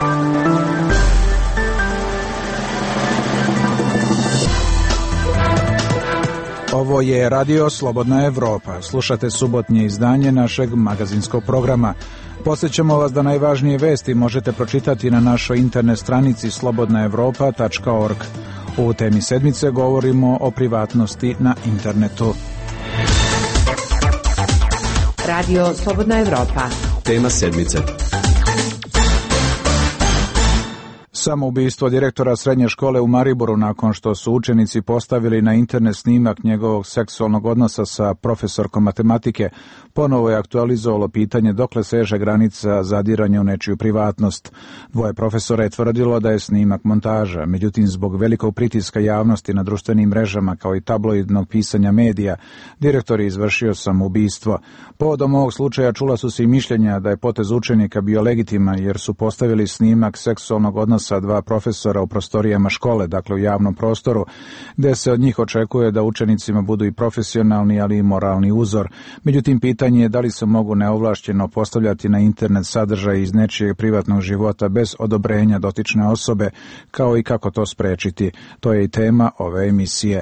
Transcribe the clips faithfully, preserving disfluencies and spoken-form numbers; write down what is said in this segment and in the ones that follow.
Ovo je Radio Slobodna Evropa. Slušate subotnje izdanje našeg magazinskog programa. Podsjećamo vas da najvažnije vesti možete pročitati na našoj internet stranici slobodna evropa tačka org. U temi sedmice govorimo o privatnosti na internetu. Radio Slobodna Evropa. Tema sedmice. Samoubistvo direktora srednje škole u Mariboru nakon što su učenici postavili na internet snimak njegovog seksualnog odnosa sa profesorkom matematike ponovo je aktualizovalo pitanje dokle seže granica zadiranja u nečiju privatnost. Dvoje profesora je tvrdilo da je snimak montaža, međutim zbog velikog pritiska javnosti na društvenim mrežama kao i tabloidnog pisanja medija, direktor je izvršio samoubistvo. Povodom ovog slučaja čula su se i mišljenja da je potez učenika bio legitiman jer su postavili snimak seksualnog odnosa dva profesora u prostorijama škole, dakle u javnom prostoru, gde se od njih očekuje da učenicima budu i profesionalni, ali i moralni uzor. Međutim, pitanje je da li se mogu neovlašćeno postavljati na internet sadržaj iz nečijeg privatnog života bez odobrenja dotične osobe, kao i kako to sprečiti. To je i tema ove emisije.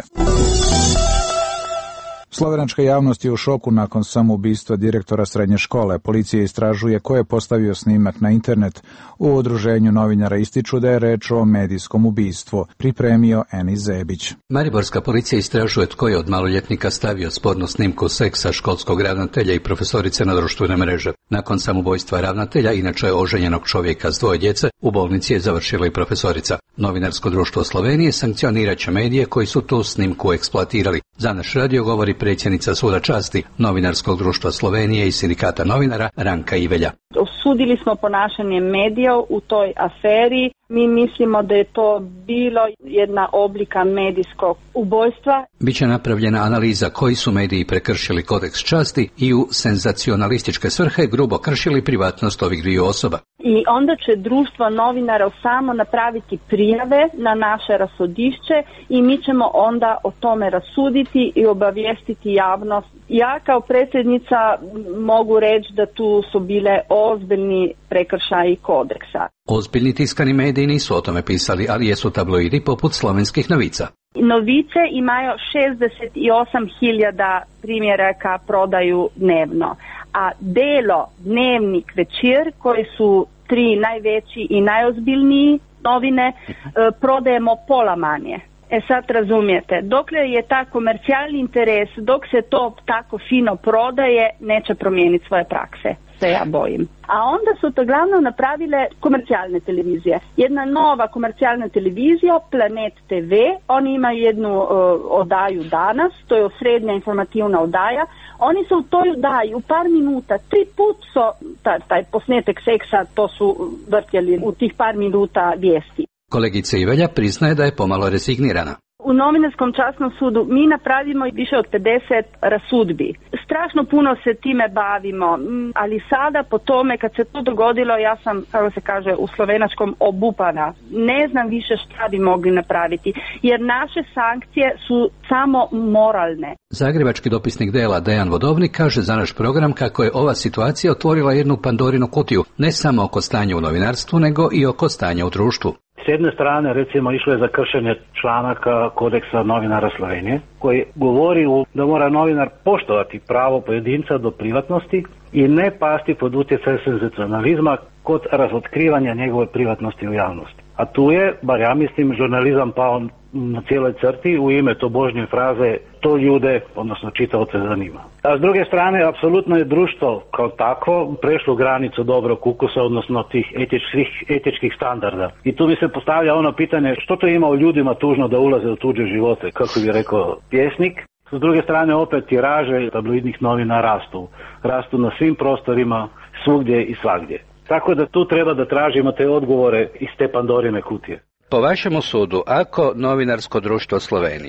Slovenačka javnost je u šoku nakon samoubistva direktora srednje škole. Policija istražuje ko je postavio snimak na internet. U udruženju novinara ističu da je reč o medijskom ubistvu. Pripremio Eni Zebić. Mariborska policija istražuje tko je od maloljetnika stavio spornu snimku seksa školskog ravnatelja i profesorice na društvene mreže. Nakon samoubojstva ravnatelja, inače oženjenog čovjeka s dvoje djece, u bolnici je završila i profesorica. Novinarsko društvo Slovenije sankcionirat će medije koji su tu snimku eksploatirali. Za naš radio govori predsjednica Suda časti Novinarskog društva Slovenije i sindikata novinara Ranka Ivelja. Osudili smo ponašanje medija u toj aferi. Mi mislimo da je to bilo jedna oblika medijskog ubojstva. Biće napravljena analiza koji su mediji prekršili kodeks časti i u senzacionalističke svrhe grubo kršili privatnost ovih dviju osoba. I onda će društvo novinara samo napraviti prijave na naše rasodišće i mi ćemo onda o tome rasuditi i obavijestiti javnost. Ja kao predsjednica mogu reći da tu su bile ozbiljni prekršaji kodeksa. Ozbiljni tiskani mediji nisu o tome pisali, ali jesu tabloidi poput slovenskih novica. Novice imaju šezdeset osam hiljada primjeraka prodaju dnevno, a Delo, Dnevnik, Večer, koji su tri najveći i najozbiljniji novine, prodajemo pola manje. E sad razumijete, dokle je ta komercijalni interes, dok se to tako fino prodaje, neće promijeniti svoje prakse, se ja bojim. A onda su to glavno napravile komercijalne televizije. Jedna nova komercijalna televizija, Planet te ve, oni imaju jednu uh, odaju danas, to je srednja informativna odaja. Oni su u toj odaji u par minuta, tri put su taj, taj posnetek seksa, to su vrtjeli u tih par minuta vijesti. Kolegica Ivelja priznaje da je pomalo rezignirana. U novinarskom časnom sudu mi napravimo više od pedeset rasudbi. Strašno puno se time bavimo, ali sada po tome kad se to dogodilo ja sam, kako se kaže u slovenačkom, obupana. Ne znam više šta bi mogli napraviti, jer naše sankcije su samo moralne. Zagrebački dopisnik Dela Dejan Vodovnik kaže za naš program kako je ova situacija otvorila jednu Pandorinu kutiju, ne samo oko stanja u novinarstvu, nego i oko stanja u društvu. S jedne strane, recimo, išlo je za kršenje članaka kodeksa novinara Slovenije, koji govori da mora novinar poštovati pravo pojedinca do privatnosti i ne pasti pod utjecaj senzacionalizma kod razotkrivanja njegove privatnosti u javnosti. A tu je, bar ja mislim, žurnalizam pao na cijeloj crti u ime tobožnje fraze to ljude, odnosno čitaoce zanima. A s druge strane, apsolutno je društvo kao takvo prešlo granicu dobrog ukusa, odnosno tih etičkih, etičkih standarda. I tu mi se postavlja ono pitanje što to ima u ljudima tužno da ulaze u tuđe živote, kako bi rekao pjesnik. S druge strane, opet tiraže tabloidnih novina rastu. Rastu na svim prostorima, svugdje i svagdje. Tako da tu treba da tražimo te odgovore iz te Pandorine kutije. Po vašemu sudu, ako novinarsko društvo Slovenije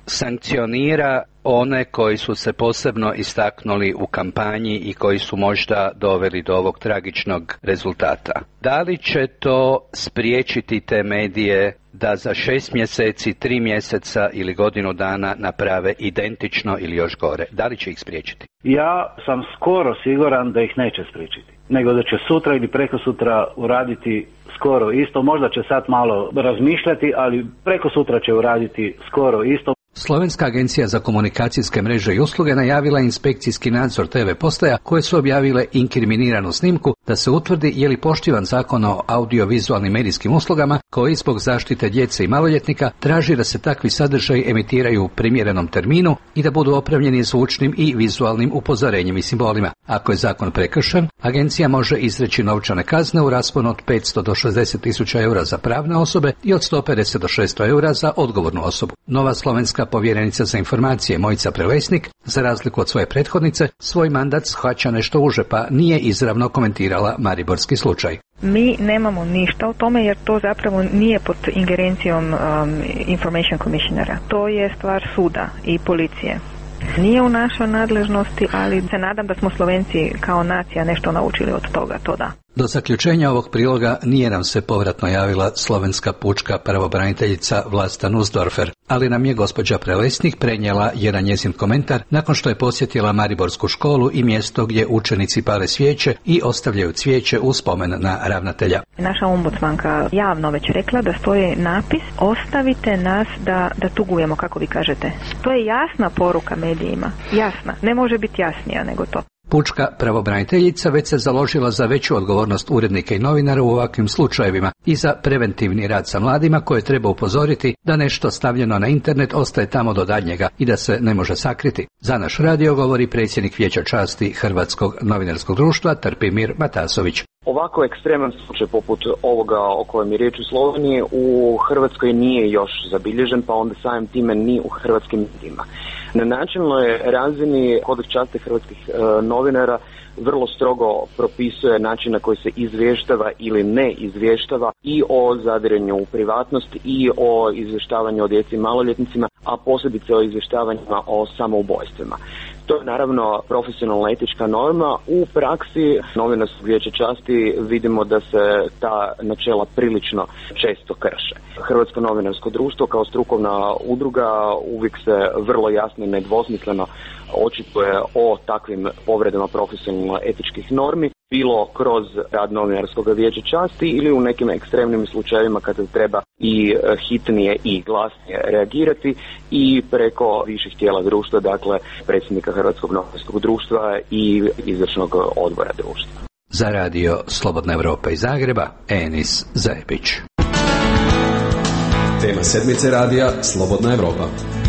sankcionira one koji su se posebno istaknuli u kampanji i koji su možda doveli do ovog tragičnog rezultata. Da li će to spriječiti te medije da za šest mjeseci, tri mjeseca ili godinu dana naprave identično ili još gore? Da li će ih spriječiti? Ja sam skoro siguran da ih neće spriječiti, nego da će sutra ili prekosutra uraditi skoro isto. Možda će sad malo razmišljati, ali preko sutra će uraditi skoro isto. Slovenska agencija za komunikacijske mreže i usluge najavila inspekcijski nadzor te ve postaja koje su objavile inkriminiranu snimku da se utvrdi je li poštivan zakon o audiovizualnim medijskim uslugama koji zbog zaštite djece i maloljetnika traži da se takvi sadržaji emitiraju u primjerenom terminu i da budu opremljeni zvučnim i vizualnim upozorenjem i simbolima. Ako je zakon prekršen, agencija može izreći novčane kazne u rasponu od petsto do šezdeset tisuća eura za pravne osobe i od sto pedeset do šesto eura za odgovornu osobu. Nova slovenska povjerenica za informacije Mojica Prelesnik, za razliku od svoje prethodnice, svoj mandat shvaća nešto uže, pa nije izravno komentirala mariborski slučaj. Mi nemamo ništa o tome jer to zapravo nije pod ingerencijom um, Information Commissionera. To je stvar suda i policije. Nije u našoj nadležnosti, ali se nadam da smo Slovenci kao nacija nešto naučili od toga, to da. Do zaključenja ovog priloga nije nam se povratno javila slovenska pučka pravobraniteljica Vlasta Nussdorfer, ali nam je gospođa Prelesnik prenijela jedan njezin komentar nakon što je posjetila mariborsku školu i mjesto gdje učenici pale svijeće i ostavljaju cvijeće u spomen na ravnatelja. Naša ombudsmanka javno već rekla da stoji napis ostavite nas da, da tugujemo, kako vi kažete. To je jasna poruka medijima, jasna, ne može biti jasnija nego to. Pučka pravobraniteljica već se založila za veću odgovornost urednika i novinara u ovakvim slučajevima i za preventivni rad sa mladima koje treba upozoriti da nešto stavljeno na internet ostaje tamo do daljnjega i da se ne može sakriti. Za naš radio govori predsjednik Vijeća časti Hrvatskog novinarskog društva Trpimir Matasović. Ovako ekstreman slučaj poput ovoga o kojem je riječ u Sloveniji u Hrvatskoj nije još zabilježen, pa onda samim time ni u hrvatskim medijima. Na načelnoj razini kodeks časti hrvatskih e, novinara vrlo strogo propisuje način na koji se izvještava ili ne izvještava i o zadiranju u privatnost i o izvještavanju o djeci i maloljetnicima, a posebice o izvještavanjima o samoubojstvima. To je naravno profesionalna etička norma. U praksi novinarskog vijeća časti vidimo da se ta načela prilično često krše. Hrvatsko novinarsko društvo kao strukovna udruga uvijek se vrlo jasno i nedvosmisleno očituje o takvim povredama profesionalno etičkih normi, bilo kroz rad novinarskog vijeća časti ili u nekim ekstremnim slučajevima kada treba i hitnije i glasnije reagirati i preko viših tijela društva, dakle predsjednika Hrvatskog novinarskog društva i izvršnog odbora društva. Za radio Slobodna Evropa iz Zagreba, Enis Zajebić. Tema sedmice radija Slobodna Evropa.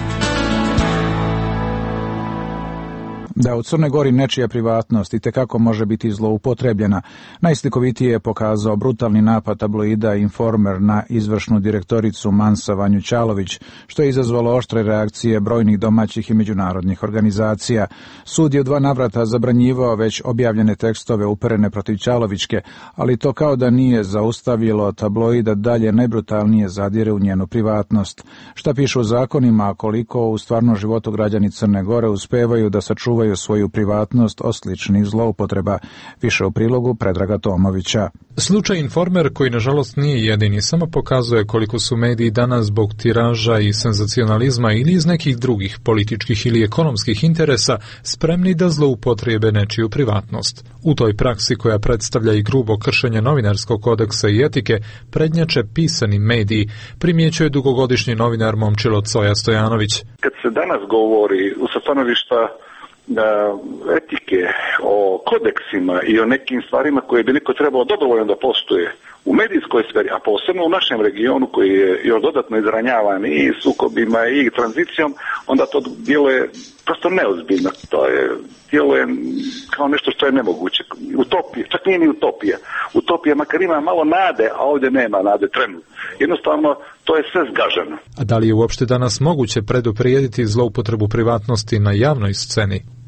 Da u Crnoj Gori nečija privatnost itekako može biti zloupotrebljena, najslikovitije je pokazao brutalni napad tabloida Informer na izvršnu direktoricu Mansa Vanju Ćalović, što je izazvalo oštre reakcije brojnih domaćih i međunarodnih organizacija. Sud je u dva navrata zabranjivao već objavljene tekstove uperene protiv Ćalovićke, ali to kao da nije zaustavilo tabloida dalje najbrutalnije zadire u njenu privatnost. Šta piše u zakonima, a koliko u stvarnom životu građani Crne Gore uspevaju da sačuvaju svoju privatnost od sličnih zloupotreba. Više u prilogu Predraga Tomovića. Slučaj Informer, koji nažalost nije jedini, samo pokazuje koliko su mediji danas zbog tiraža i senzacionalizma ili iz nekih drugih političkih ili ekonomskih interesa spremni da zloupotrijebe nečiju privatnost. U toj praksi, koja predstavlja i grubo kršenje novinarskog kodeksa i etike, prednjače pisani mediji, primjećuje dugogodišnji novinar Momčilo Coja Stojanović. Kad se danas govori sa stanovišta etike, o kodeksima i o nekim stvarima koje bi niko trebao dobrovoljno da poštuje u medijskoj sferi, a posebno u našem regionu koji je još dodatno izranjavan i sukobima i tranzicijom, onda to djeluje prosto neozbiljno. To je djeluje kao nešto što je nemoguće. Utopija, čak nije ni utopija. Utopija makar ima malo nade, a ovdje nema nade trenutno. Jednostavno, to je sve zgaženo. A da li je uopšte danas moguće preduprijediti zloupotrebu privatnosti na javnoj sceni?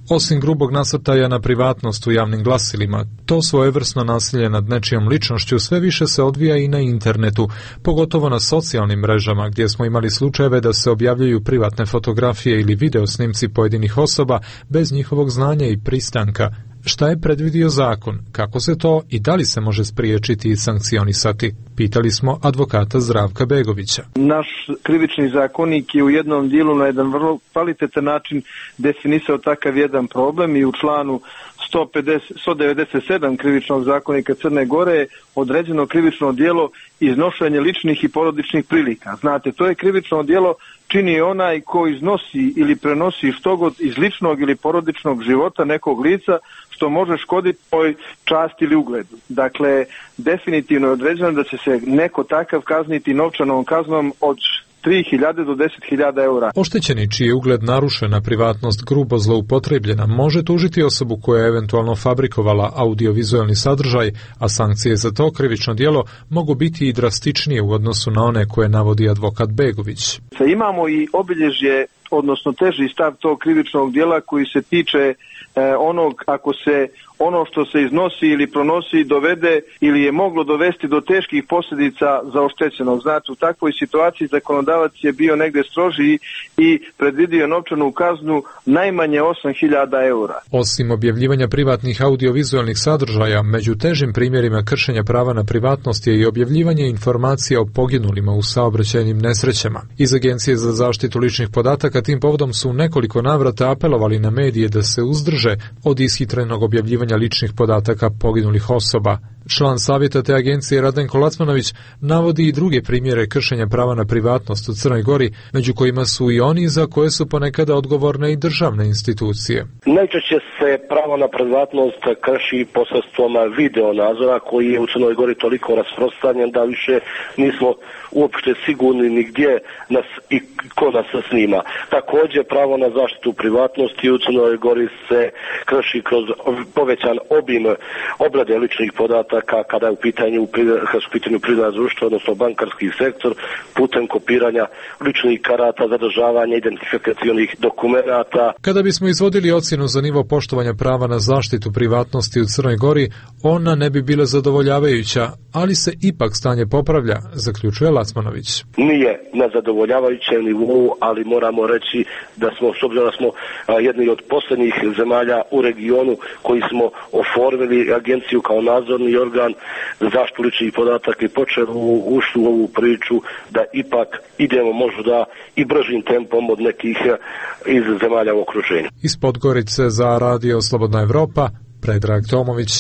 Osim grubog nasrtaja na privatnost u javnim glasilima, to svojevrsno nasilje nad nečijom ličnošću sve više se odvija i na internetu, pogotovo na socijalnim mrežama gdje smo imali slučajeve da se objavljuju privatne fotografije ili video snimci pojedinih osoba bez njihovog znanja i pristanka. Šta je predvidio zakon, kako se to i da li se može spriječiti i sankcionisati? Pitali smo advokata Zdravka Begovića. Naš krivični zakonik je u jednom dijelu na jedan vrlo kvalitetan način definisao takav jedan problem i u članu sto pedeset, sto devedeset sedam krivičnog zakonika Crne Gore je određeno krivično djelo iznošenje ličnih i porodičnih prilika. Znate, to je krivično djelo čini onaj ko iznosi ili prenosi što god iz ličnog ili porodičnog života nekog lica što može škoditi toj časti ili ugledu. Dakle, definitivno je određeno da će se neko takav kazniti novčanom kaznom od tri hiljade do deset hiljada eura. Oštećeni čiji je ugled narušena, privatnost grubo zloupotrebljena, može tužiti osobu koja je eventualno fabrikovala audiovizualni sadržaj, a sankcije za to krivično djelo mogu biti i drastičnije u odnosu na one koje navodi advokat Begović. Imamo i obilježje, odnosno teži stav tog krivičnog djela koji se tiče e, onog ako se ono što se iznosi ili pronosi dovede ili je moglo dovesti do teških posljedica za oštećenog. Znači, u takvoj situaciji zakonodavac je bio negdje strožiji i predvidio novčanu kaznu najmanje osam hiljada eura. Osim objavljivanja privatnih audiovizualnih sadržaja, među težim primjerima kršenja prava na privatnost je i objavljivanje informacija o poginulima u saobraćajnim nesrećama. Iz Agencije za zaštitu ličnih podataka tim povodom su u nekoliko navrata apelovali na medije da se uzdrže od ishitrenog objavljivanja ličnih podataka poginulih osoba. Član savjeta te agencije Radenko Lacmanović navodi i druge primjere kršenja prava na privatnost u Crnoj Gori, među kojima su i oni za koje su ponekada odgovorne i državne institucije. Najčešće se pravo na privatnost krši posredstvom video nadzora koji je u Crnoj Gori toliko rasprostranjen da više nismo uopšte sigurni nigdje nas i ko nas snima. Također pravo na zaštitu privatnosti u Crnoj Gori se krši kroz povećan obim obrade ličnih podataka kada je u pitanju, kada su u pitanju privredna društva, odnosno bankarski sektor, putem kopiranja ličnih karata, zadržavanja identifikacionih dokumenata. Kada bismo izvodili ocjenu za nivo poštovanja prava na zaštitu privatnosti u Crnoj Gori, ona ne bi bila zadovoljavajuća, ali se ipak stanje popravlja, zaključuje Lacmanović. Nije na zadovoljavajućem nivou, ali moramo reći da smo, s obzirom da smo a, jedni od posljednjih zemalja u regionu koji smo oformili agenciju kao nadzorni organ za zaštitu ličnih podataka i počeli ušli u ovu priču da ipak idemo možda i bržim tempom od nekih iz zemalja u okruženju. Iz Podgorice za Radio Slobodna Evropa, Predrag Tomović.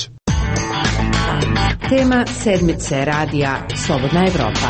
Tema sedmice radija Slobodna Evropa.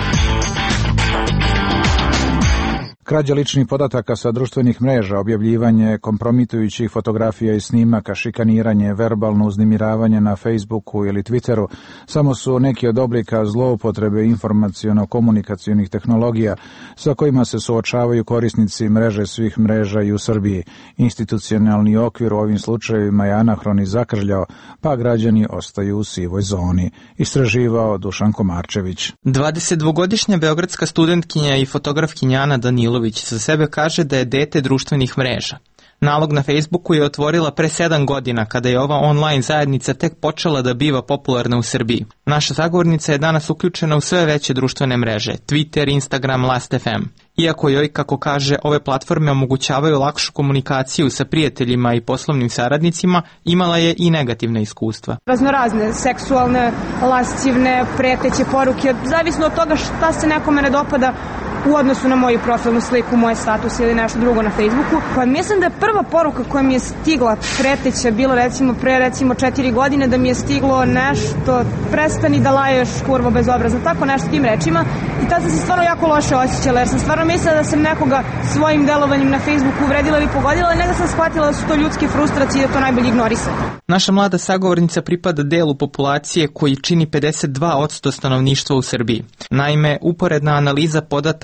Krađa ličnih podataka sa društvenih mreža, objavljivanje kompromitujućih fotografija i snimaka, šikaniranje, verbalno uznemiravanje na Facebooku ili Twitteru samo su neki od oblika zloupotrebe informaciono-komunikacionih tehnologija sa kojima se suočavaju korisnici mreže svih mreža i u Srbiji. Institucionalni okvir u ovim slučajevima je anahron i zakržljao, pa građani ostaju u sivoj zoni. Istraživao Dušan Komarčević. dvadesetdvogodišnja beogradska studentkinja i fotografkinja Ana Danilović za sebe kaže da je dete društvenih mreža. Nalog na Facebooku je otvorila pre sedam godina kada je ova online zajednica tek počela da biva popularna u Srbiji. Naša zagovornica je danas uključena u sve veće društvene mreže, Twitter, Instagram, Last F M. Iako joj, kako kaže, ove platforme omogućavaju lakšu komunikaciju sa prijateljima i poslovnim saradnicima, imala je i negativna iskustva. Raznorazne seksualne, lascivne, preteće poruke, zavisno od toga šta se nekome ne dopada u odnosu na moju profilnu sliku, moje status ili nešto drugo na Facebooku. Pa mislim da je prva poruka koja mi je stigla preteća bila recimo pre recimo četiri godine, da mi je stiglo nešto, prestani da laješ, kurvo bezobrazno, tako nešto tim rečima, i tada sam se stvarno jako loše osjećala, jer sam stvarno mislila da sam nekoga svojim delovanjem na Facebooku uvredila ili pogodila, ali nego sam shvatila da su to ljudske frustracije i da to najbolje ignorisati. Naša mlada sagovornica pripada delu populacije koji čini pedeset dva posto stanovništva u Srbiji. Naime, uporedna analiza podataka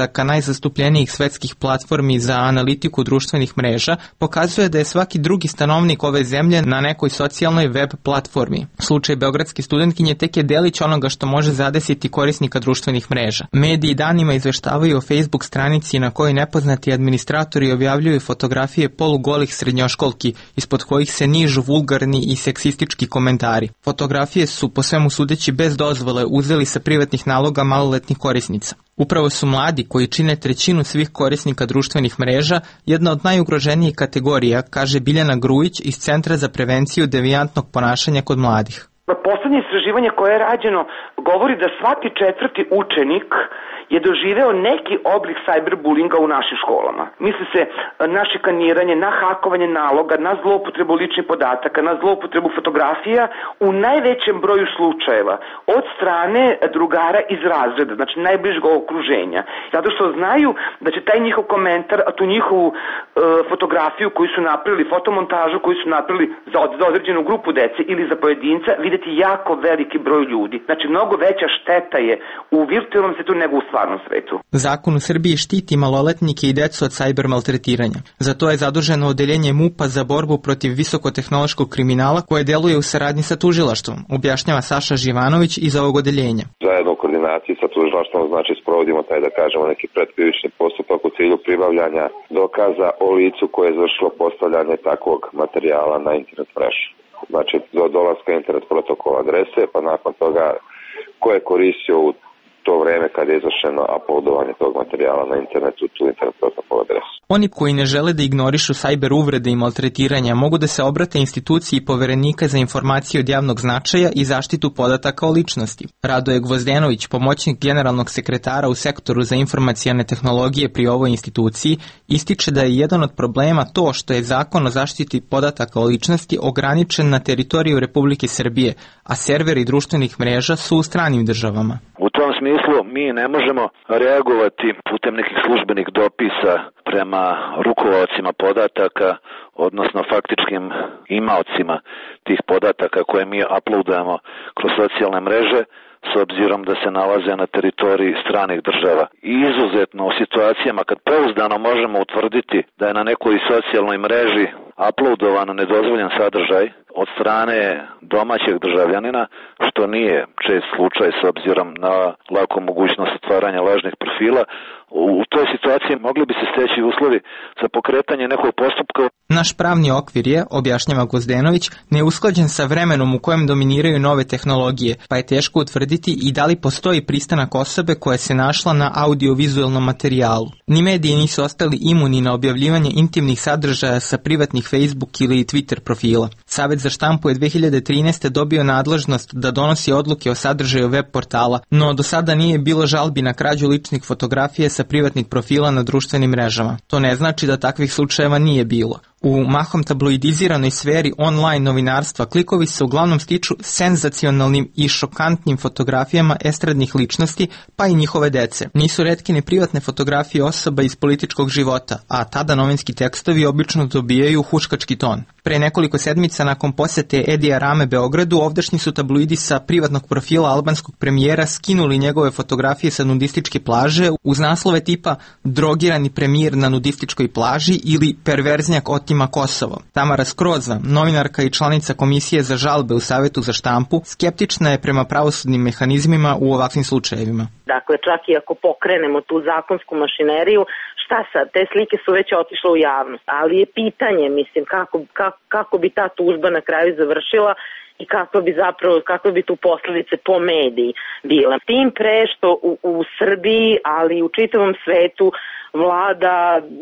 podataka najzastupljenijih svetskih platformi za analitiku društvenih mreža pokazuje da je svaki drugi stanovnik ove zemlje na nekoj socijalnoj web platformi. Slučaj beogradske studentkinje tek je delić onoga što može zadesiti korisnika društvenih mreža. Mediji danima izveštavaju o Facebook stranici na kojoj nepoznati administratori objavljuju fotografije polugolih srednjoškolki, ispod kojih se nižu vulgarni i seksistički komentari. Fotografije su, po svemu sudeći, bez dozvole uzeli sa privatnih naloga maloletnih korisnica. Upravo su mladi, koji čine trećinu svih korisnika društvenih mreža, jedna od najugroženijih kategorija, kaže Biljana Grujić iz Centra za prevenciju devijantnog ponašanja kod mladih. Poslednje istraživanje koje je rađeno govori da svaki četvrti učenik je doživeo neki oblik cyberbullinga u našim školama. Misli se na šikaniranje, na hakovanje naloga, na zloupotrebu ličnih podataka, na zloupotrebu fotografija u najvećem broju slučajeva od strane drugara iz razreda, znači najbližeg okruženja. Zato što znaju da će taj njihov komentar, a tu njihovu e, fotografiju koju su napravili, fotomontažu koju su napravili za, za određenu grupu dece ili za pojedinca, videti jako veliki broj ljudi. Znači mnogo veća šteta je u virtualnom svetu nego u stvarnom svetu. Zakon u Srbiji štiti maloletnike i decu od sajber maltretiranja. Za to je zaduženo odeljenje MUP-a za borbu protiv visokotehnološkog kriminala koje deluje u saradnji sa tužilaštvom, objašnjava Saša Živanović iz ovog odeljenja. Zajedno u koordinaciji sa tužilaštvom znači sprovodimo taj, da kažemo, neki predkrivični postupak u cilju pribavljanja dokaza o licu koje je izvršilo postavljanje takvog materijala na internet mrežu. Znači do dolaska internet protokol adrese, pa nakon toga ko je koristio u to vreme kad je izvršeno uploadovanje tog materijala na internetu, tu internet protokol adresu. Oni koji ne žele da ignorišu sajber uvrede i maltretiranja mogu da se obrate instituciji Poverenika za informacije od javnog značaja i zaštitu podataka o ličnosti. Radoje Gvozdenović, pomoćnik generalnog sekretara u sektoru za informacijane tehnologije pri ovoj instituciji, ističe da je jedan od problema to što je Zakon o zaštiti podataka o ličnosti ograničen na teritoriju Republike Srbije, a serveri društvenih mreža su u stranim državama. U tom smislu mi ne možemo reagovati putem nekih službenih dopisa prema rukovaocima podataka, odnosno faktičkim imaocima tih podataka koje mi uploadujemo kroz socijalne mreže, s obzirom da se nalaze na teritoriji stranih država. I izuzetno u situacijama kad pouzdano možemo utvrditi da je na nekoj socijalnoj mreži uploadovano nedozvoljen sadržaj od strane domaćeg državljanina, što nije čest slučaj s obzirom na laku mogućnost stvaranja lažnih profila, u toj situaciji mogli bi se steći uslovi za pokretanje nekog postupka. Naš pravni okvir je, objašnjava Gvozdenović, neusklađen sa vremenom u kojem dominiraju nove tehnologije, pa je teško utvrditi i da li postoji pristanak osobe koja se našla na audiovizualnom materijalu. Ni mediji nisu ostali imuni na objavljivanje intimnih sadržaja sa privatnih Facebook ili Twitter profila. Savet za štampu je dve hiljade trinaeste. dobio nadležnost da donosi odluke o sadržaju web portala, no do sada nije bilo žalbi na krađu ličnih fotografija sa privatnih profila na društvenim mrežama. To ne znači da takvih slučajeva nije bilo. U mahom tabloidiziranoj sferi online novinarstva klikovi se uglavnom stiču senzacionalnim i šokantnim fotografijama estradnih ličnosti, pa i njihove dece. Nisu retke ni privatne fotografije osoba iz političkog života, a tada novinski tekstovi obično dobijaju huškački ton. Pre nekoliko sedmica nakon posete Edija Rame Beogradu, ovdašnji su tabloidi sa privatnog profila albanskog premijera skinuli njegove fotografije sa nudističke plaže uz naslove tipa "Drogirani premijer na nudističkoj plaži" ili "Perverznjak otima Kosovo". Tamara Skroza, novinarka i članica Komisije za žalbe u Savetu za štampu, skeptična je prema pravosudnim mehanizmima u ovakvim slučajevima. Dakle, čak i ako pokrenemo tu zakonsku mašineriju, šta sad, te slike su već otišle u javnost, ali je pitanje, mislim, kako, kako, kako bi ta tužba na kraju završila i kako bi zapravo, kako bi tu posljedice po mediji bile. Tim pre što u, u Srbiji, ali i u čitavom svetu vlada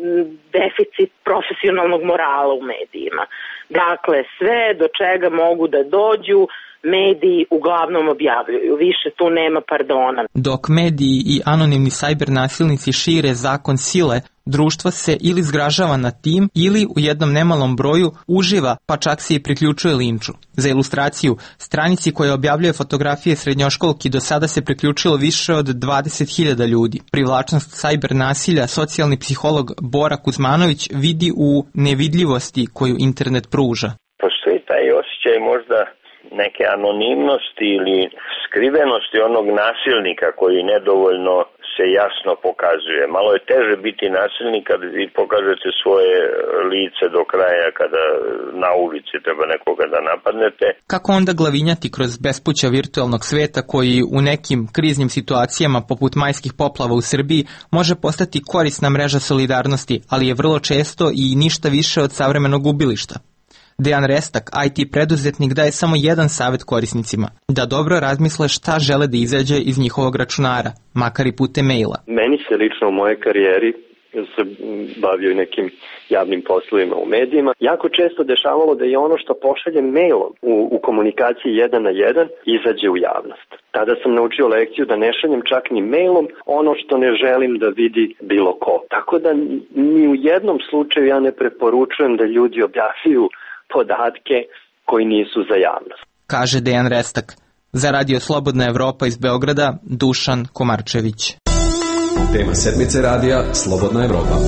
deficit profesionalnog morala u medijima. Dakle, sve do čega mogu da dođu, mediji uglavnom objavljuju. Više tu nema pardona. Dok mediji i anonimni sajber nasilnici šire zakon sile, društvo se ili zgražava nad tim ili u jednom nemalom broju uživa, pa čak se i priključuje linču. Za ilustraciju, stranici koja objavljuje fotografije srednjoškolki do sada se priključilo više od dvadeset hiljada ljudi. Privlačnost sajber nasilja socijalni psiholog Bora Kuzmanović vidi u nevidljivosti koju internet pruža. Postoji taj osjećaj možda neke anonimnosti ili skrivenosti onog nasilnika koji nedovoljno se jasno pokazuje. Malo je teže biti nasilnik kad vi pokažete svoje lice do kraja kada na ulici treba nekoga da napadnete. Kako onda glavinjati kroz bespuća virtualnog sveta koji u nekim kriznim situacijama poput majskih poplava u Srbiji može postati korisna mreža solidarnosti, ali je vrlo često i ništa više od savremenog gubilišta? Dejan Restak, I T preduzetnik, daje samo jedan savjet korisnicima, da dobro razmisle šta žele da izađe iz njihovog računara, makar i putem maila. Meni se lično u mojoj karijeri, se bavio i nekim javnim poslovima u medijima, jako često dešavalo da je ono što pošaljem mailom u, u komunikaciji jedan na jedan izađe u javnost. Tada sam naučio lekciju da ne šaljem čak ni mailom ono što ne želim da vidi bilo ko. Tako da ni u jednom slučaju ja ne preporučujem da ljudi objavljuju podatke koji nisu za javnost. Kaže Dejan Restak. Za Radio Slobodna Evropa iz Beograda, Dušan Komarčević. Tema sedmice radija Slobodna Evropa.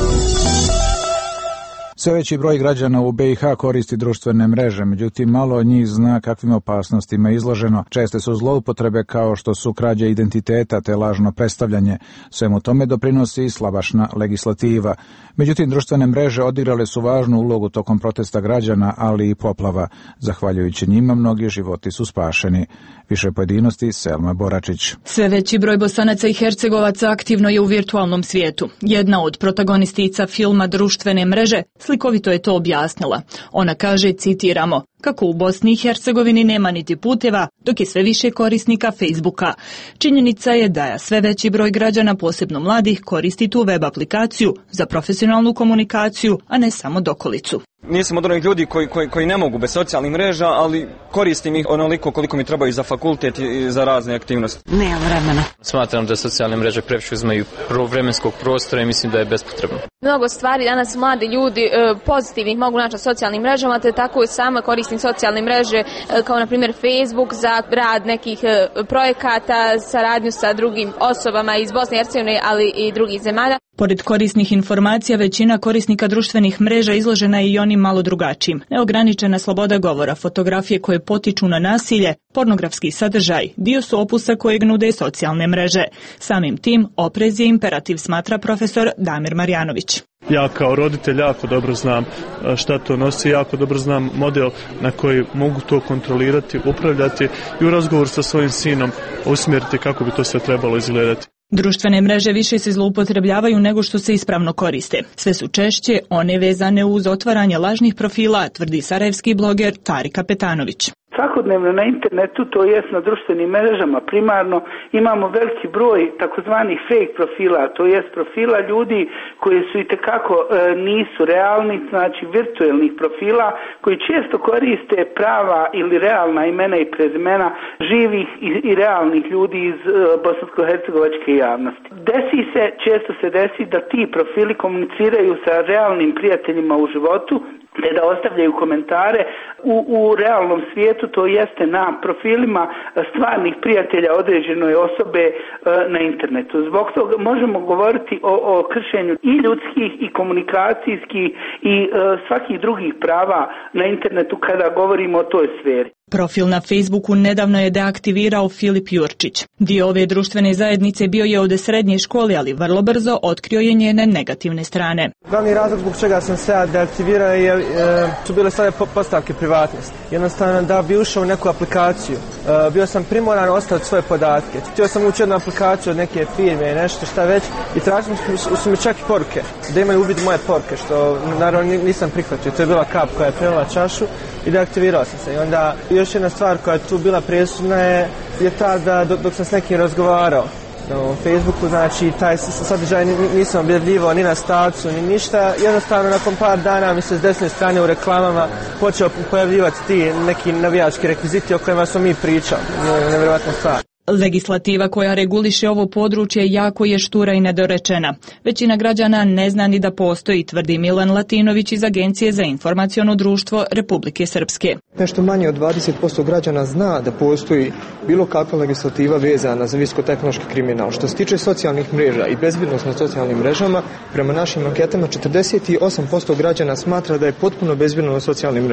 Sve veći broj građana u B i H koristi društvene mreže, međutim malo od njih zna kakvim opasnostima je izloženo. Česte su zloupotrebe kao što su krađa identiteta te lažno predstavljanje. Svemu tome doprinosi i slabašna legislativa. Međutim, društvene mreže odigrale su važnu ulogu tokom protesta građana, ali i poplava. Zahvaljujući njima, mnogi životi su spašeni. Više pojedinosti, Selma Boračić. Sve veći broj Bosanaca i Hercegovaca aktivno je u virtualnom svijetu. Jedna od protagonistica filma Društvene mreže slikovito je to objasnila. Ona kaže, citiramo, kako u Bosni i Hercegovini nema niti puteva, dok je sve više korisnika Facebooka. Činjenica je da je sve veći broj građana, posebno mladih, koristi tu web aplikaciju za profesionalnu komunikaciju, a ne samo dokolicu. Nisam od onih ljudi koji, koji, koji ne mogu bez socijalnih mreža, ali koristim ih onoliko koliko mi trebaju za fakultet i za razne aktivnosti. Nema vremena. Smatram da socijalne mreže previše uzimaju vremenskog prostora i mislim da je bespotrebno. Mnogo stvari danas mladi ljudi pozitivnih mogu naći na socijalnim mrežama, te tako i sama koristim socijalne mreže kao na primjer Facebook za rad nekih projekata, saradnju sa drugim osobama iz Bosne i Hercegovine, ali i drugih zemalja. Pored korisnih informacija, većina korisnika društvenih mreža izložena je i onim malo drugačijim. Neograničena sloboda govora, fotografije koje potiču na nasilje, pornografski sadržaj, dio su opusa kojeg nude socijalne mreže. Samim tim, oprez je imperativ, smatra profesor Damir Marjanović. Ja kao roditelj jako dobro znam šta to nosi, jako dobro znam model na koji mogu to kontrolirati, upravljati i u razgovor sa svojim sinom usmjeriti kako bi to sve trebalo izgledati. Društvene mreže više se zloupotrebljavaju nego što se ispravno koriste. Sve su češće one vezane uz otvaranje lažnih profila, tvrdi sarajevski bloger Tarik Kapetanović. Svakodnevno na internetu, to jest na društvenim mrežama primarno, imamo veliki broj takozvanih fake profila, to jest profila ljudi koji su itekako e, nisu realni, znači virtuelnih profila, koji često koriste prava ili realna imena i prezimena živih i, i realnih ljudi iz e, bosansko-hercegovačke javnosti. Desi se, često se desi da ti profili komuniciraju sa realnim prijateljima u životu, te da ostavljaju komentare u, u realnom svijetu, to jeste na profilima stvarnih prijatelja određenoj osobe e, na internetu. Zbog toga možemo govoriti o, o kršenju i ljudskih i komunikacijskih i e, svakih drugih prava na internetu kada govorimo o toj sferi. Profil na Facebooku nedavno je deaktivirao Filip Jurčić. Dio ove društvene zajednice bio je od srednje škole, ali vrlo brzo otkrio je njene negativne strane. Glavni razlog zbog čega sam se ja deaktivirao je, e, su bile sve postavke privatnosti. Jednostavno da bi ušao u neku aplikaciju, e, bio sam primoran ostaviti svoje podatke. Htio sam ući jednu aplikaciju od neke firme i nešto šta već i tražili su, su mi čak i poruke, da imaju uvid moje poruke, što naravno nisam prihvatio. To je bila kap koja je prelila čašu i deaktivirao sam se. I onda još jedna stvar koja je tu bila presudna je, je ta da dok, dok sam s nekim razgovarao na Facebooku, znači taj sadržaj nisam objavljivao ni na stavcu ni ništa, jednostavno nakon par dana mi se s desne strane u reklamama počeo pojavljivati ti neki navijački rekviziti o kojima smo mi pričali. Nevjerojatna stvar. Legislativa koja reguliše ovo područje jako je štura i nedorečena. Većina građana ne zna ni da postoji, tvrdi Milan Latinović iz Agencije za informaciono društvo Republike Srpske. Nešto manje od dvadeset posto građana zna da postoji bilo kakva legislativa vezana za visokotehnološki kriminal. Što se tiče socijalnih mreža i bezbednost na socijalnim mrežama, prema našim anketama četrdeset osam posto građana smatra da je potpuno bezbedno na socijalnim mrežama.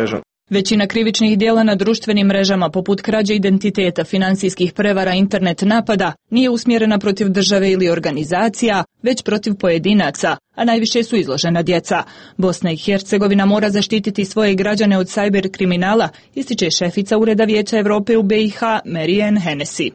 Većina krivičnih dijela na društvenim mrežama, poput krađe identiteta, finansijskih prevara, internet napada, nije usmjerena protiv države ili organizacija, već protiv pojedinaca, a najviše su izložena djeca. Bosna i Hercegovina mora zaštititi svoje građane od sajber kriminala, ističe šefica Ureda Vijeća Europe u B i H, Marianne Hennessy.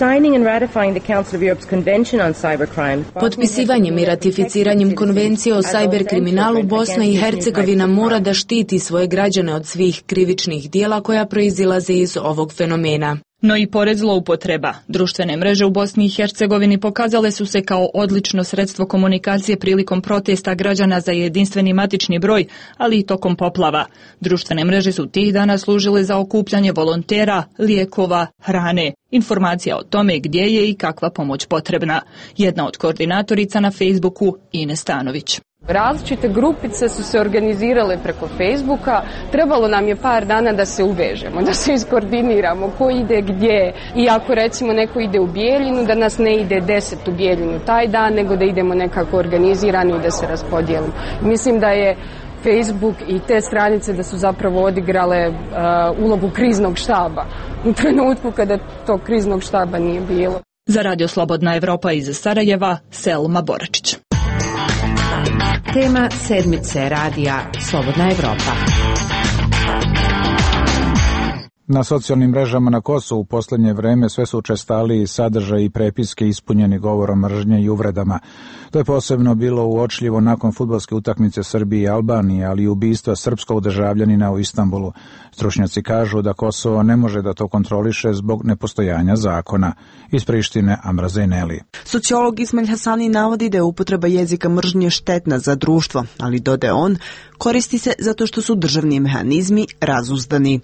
Potpisivanjem i ratificiranjem konvencije o sajber kriminalu, Bosna i Hercegovina mora da štiti svoje građane od svih krivičnih dijela koja proizilaze iz ovog fenomena. No i pored zloupotreba, društvene mreže u Bosni i Hercegovini pokazale su se kao odlično sredstvo komunikacije prilikom protesta građana za jedinstveni matični broj, ali i tokom poplava. Društvene mreže su tih dana služile za okupljanje volontera, lijekova, hrane, informacija o tome gdje je i kakva pomoć potrebna. Jedna od koordinatorica na Facebooku, Ines Stanović. Različite grupice su se organizirale preko Facebooka, trebalo nam je par dana da se uvežemo, da se iskoordiniramo ko ide gdje i ako recimo neko ide u Bijeljinu, da nas ne ide deset u Bijeljinu taj dan, nego da idemo nekako organizirani i da se raspodijelimo. Mislim da je Facebook i te stranice da su zapravo odigrale uh, ulogu kriznog štaba u trenutku kada tog kriznog štaba nije bilo. Za Radio Slobodna Evropa iz Sarajeva, Selma Boračić. Tema sedmice radija Slobodna Evropa. Na socijalnim mrežama na Kosovu u posljednje vreme sve su učestaliji sadržaj i prepiske ispunjeni govorom mržnje i uvredama. To je posebno bilo uočljivo nakon fudbalske utakmice Srbije i Albanije, ali i ubistva srpskog državljanina u Istanbulu. Stručnjaci kažu da Kosovo ne može da to kontroliše zbog nepostojanja zakona. Iz Prištine, Amra Zejneli. Sociolog Ismail Hasani navodi da je upotreba jezika mržnje štetna za društvo, ali dodaje on, koristi se zato što su državni mehanizmi razuzdani.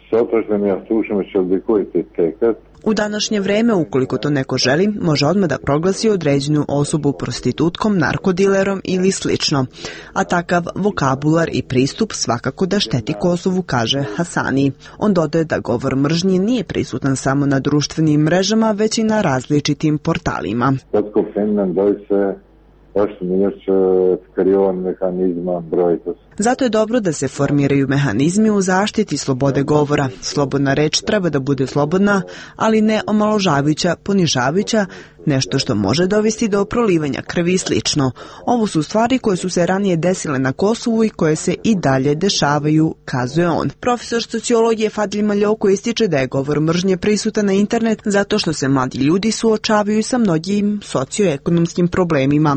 U današnje vreme, ukoliko to neko želi, može odmah da proglasi određenu osobu prostitutkom, narkodilerom ili slično. A takav vokabular i pristup svakako da šteti Kosovu, kaže Hasani. On dodaje da govor mržnje nije prisutan samo na društvenim mrežama, već i na različitim portalima. Zato je dobro da se formiraju mehanizmi u zaštiti slobode govora. Slobodna reč treba da bude slobodna, ali ne omaložavajuća, ponižavajuća, nešto što može dovesti do prolivanja krvi i slično. Ovo su stvari koje su se ranije desile na Kosovu i koje se i dalje dešavaju, kazuje on. Profesor sociologije Fadil Maljoko ističe da je govor mržnje prisutan na internet zato što se mladi ljudi suočavaju sa mnogim socioekonomskim problemima.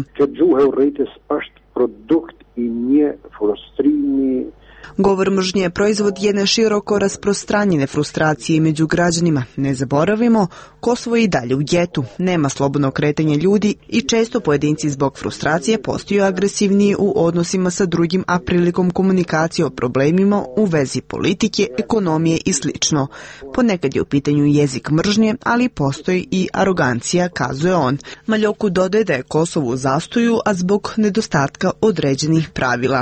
Govor mržnje je proizvod jedne široko rasprostranjene frustracije među građanima. Ne zaboravimo, Kosovo je i dalje u getu, nema slobodno kretanje ljudi i često pojedinci zbog frustracije postaju agresivniji u odnosima sa drugim, a prilikom komunikacije o problemima u vezi politike, ekonomije i slično. Ponekad je u pitanju jezik mržnje, ali postoji i arogancija, kazuje on. Maljoku dodaje da je Kosovo u zastoju, a zbog nedostatka određenih pravila.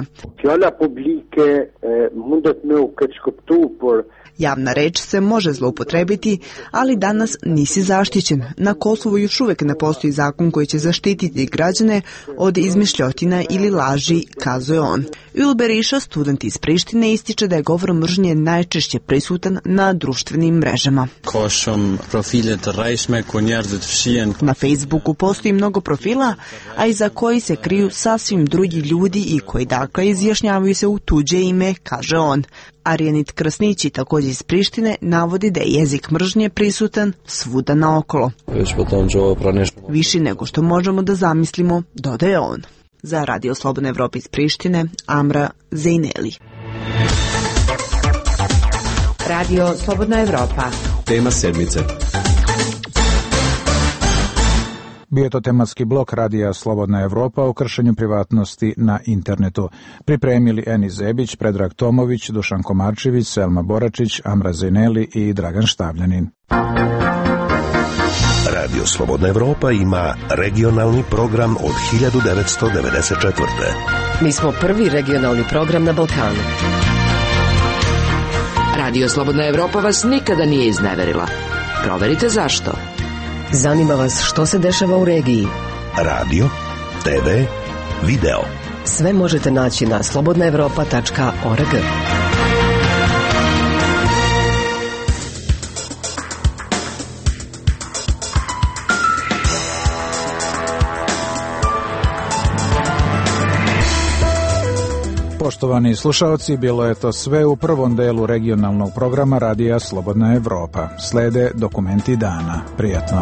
Javna reč se može zloupotrebiti, ali danas nisi zaštićen. Na Kosovu još uvijek ne postoji zakon koji će zaštititi građane od izmišljotina ili laži, kazuje on. Ül Beriša, student iz Prištine, ističe da je govor mržnje najčešće prisutan na društvenim mrežama. Na Facebooku postoji mnogo profila, a iza koji se kriju sasvim drugi ljudi i koji dakle izjašnjavaju se u tuđe ime, kaže on. Arjanit Krasnići, također iz Prištine, navodi da je jezik mržnje prisutan svuda naokolo. Više nego što možemo da zamislimo, dodaje on. Za Radio Slobodna Evropa iz Prištine, Amra Zejneli. Radio Slobodna Evropa. Tema sedmice. Bio je to tematski blok Radija Slobodna Evropa o kršenju privatnosti na internetu. Pripremili Eni Zebić, Predrag Tomović, Dušan Komarčević, Selma Boračić, Amra Zejneli i Dragan Štavljanin. Radio Slobodna Evropa ima regionalni program od hiljadu devetsto devedeset četvrte. Mi smo prvi regionalni program na Balkanu. Radio Slobodna Evropa vas nikada nije izneverila. Proverite zašto. Zanima vas što se dešava u regiji. Radio, te ve, video. Sve možete naći na slobodna evropa tačka org. Poštovani slušalci, bilo je to sve u prvom delu regionalnog programa Radija Slobodna Evropa. Slede dokumenti dana. Prijatno.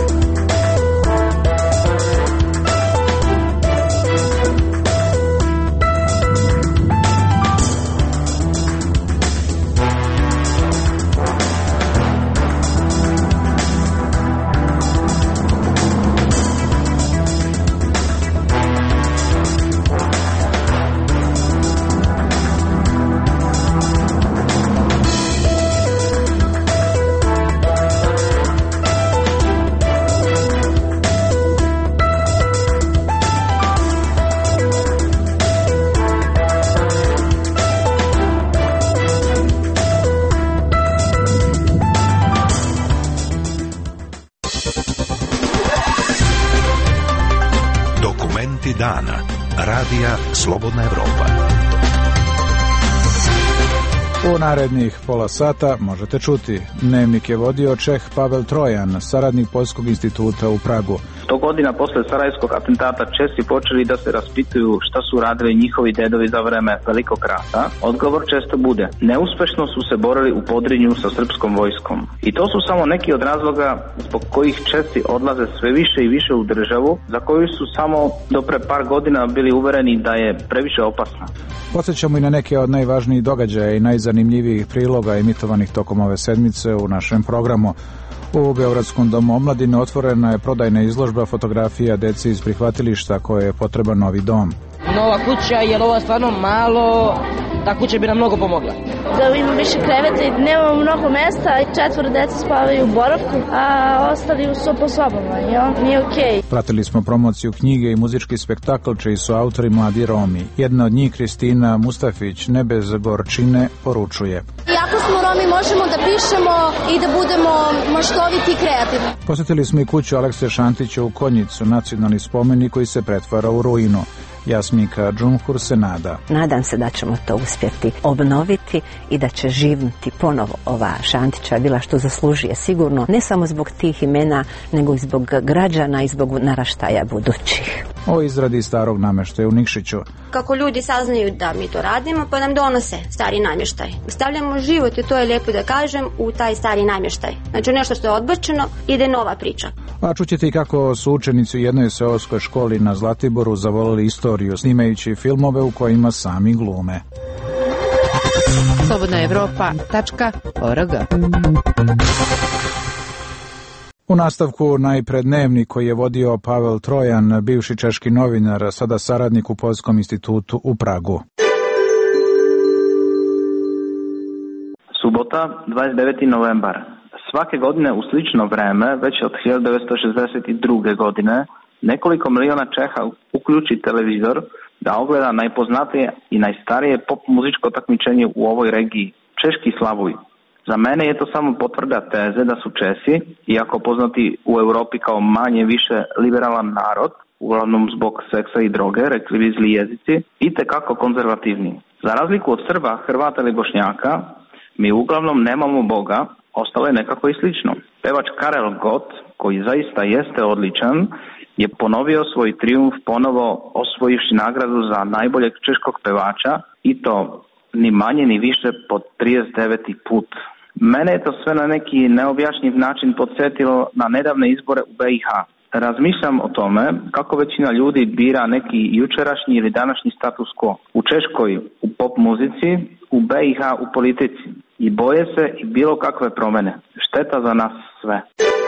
Dana. Radija Slobodna Evropa. U narednih pola sata možete čuti. Dnevnik je vodio Čeh Pavel Trojan, saradnik Poljskog instituta u Pragu. Sto godina posle Sarajevskog atentata Česi počeli da se raspituju šta su radili njihovi dedovi za vreme Velikog rata. Odgovor često bude: neuspešno su se borili u Podrinju sa srpskom vojskom. I to su samo neki od razloga zbog kojih Česi odlaze sve više i više u državu za koju su samo do pre par godina bili uvereni da je previše opasna. Podsjećamo i na neke od najvažnijih događaja i najzanimljivijih priloga emitovanih tokom ove sedmice u našem programu. U Beogradskom domu omladine otvorena je prodajna izložba fotografija deci iz prihvatilišta koje je potreban novi dom. Nova kuća, jer ovo je stvarno malo, ta kuća bi nam mnogo pomogla. Da ima više kreveta i nemamo mnogo mesta, četvoro dece spavaju u boravku, a ostali su po sobama, jo? Nije okej. Okay. Pratili smo promociju knjige i muzički spektakl čiji su autori mladi Romi. Jedna od njih, Kristina Mustafić, ne bez gorčine, poručuje: iako smo Romi, možemo da pišemo i da budemo maštoviti i kreativni. Posjetili smo i kuću Alekse Šantića u Konjicu, nacionalni spomenik koji se pretvara u ruinu. Jasminka Džumhur se nada. Nadam se da ćemo to uspjeti obnoviti i da će živnuti ponovo ova Šantića bila što zaslužuje sigurno, ne samo zbog tih imena, nego i zbog građana i zbog naraštaja budućih. O izradi starog namještaja u Nikšiću. Kako ljudi saznaju da mi to radimo, pa nam donose stari namještaj. Stavljamo život, i to je lijepo da kažem, u taj stari namještaj. Znači nešto što je odbačeno, ide nova priča. A čućete i kako su učenici u jednoj seoskoj školi na Zlatiboru zavolili istoriju, snimajući filmove u kojima sami glume. slobodna evropa tačka org. U nastavku najpred dnevnik koji je vodio Pavel Trojan, bivši češki novinar, sada saradnik u Poljskom institutu u Pragu. Subota, dvadeset deveti novembar. Svake godine u slično vreme, već od hiljadu devetsto šezdeset druge. godine, nekoliko miliona Čeha uključi televizor da ogleda najpoznatije i najstarije pop muzičko takmičenje u ovoj regiji, Češki slavuj. Za mene je to samo potvrda teze da su Česi, iako poznati u Europi kao manje više liberalan narod, uglavnom zbog seksa i droge, rekli bi zli jezici, i tekako konzervativni. Za razliku od Srba, Hrvata ili Bošnjaka, mi uglavnom nemamo Boga, ostalo je nekako i slično. Pevač Karel Gott, koji zaista jeste odličan, je ponovio svoj trijumf ponovo osvojivši nagradu za najboljeg češkog pevača, i to ni manje ni više po trideset deveti put. Mene je to sve na neki neobjašnjiv način podsjetilo na nedavne izbore u B i H. Razmišljam o tome kako većina ljudi bira neki jučerašnji ili današnji status quo. U Češkoj u pop muzici, u B i H u politici. I boje se i bilo kakve promjene. Šteta za nas sve.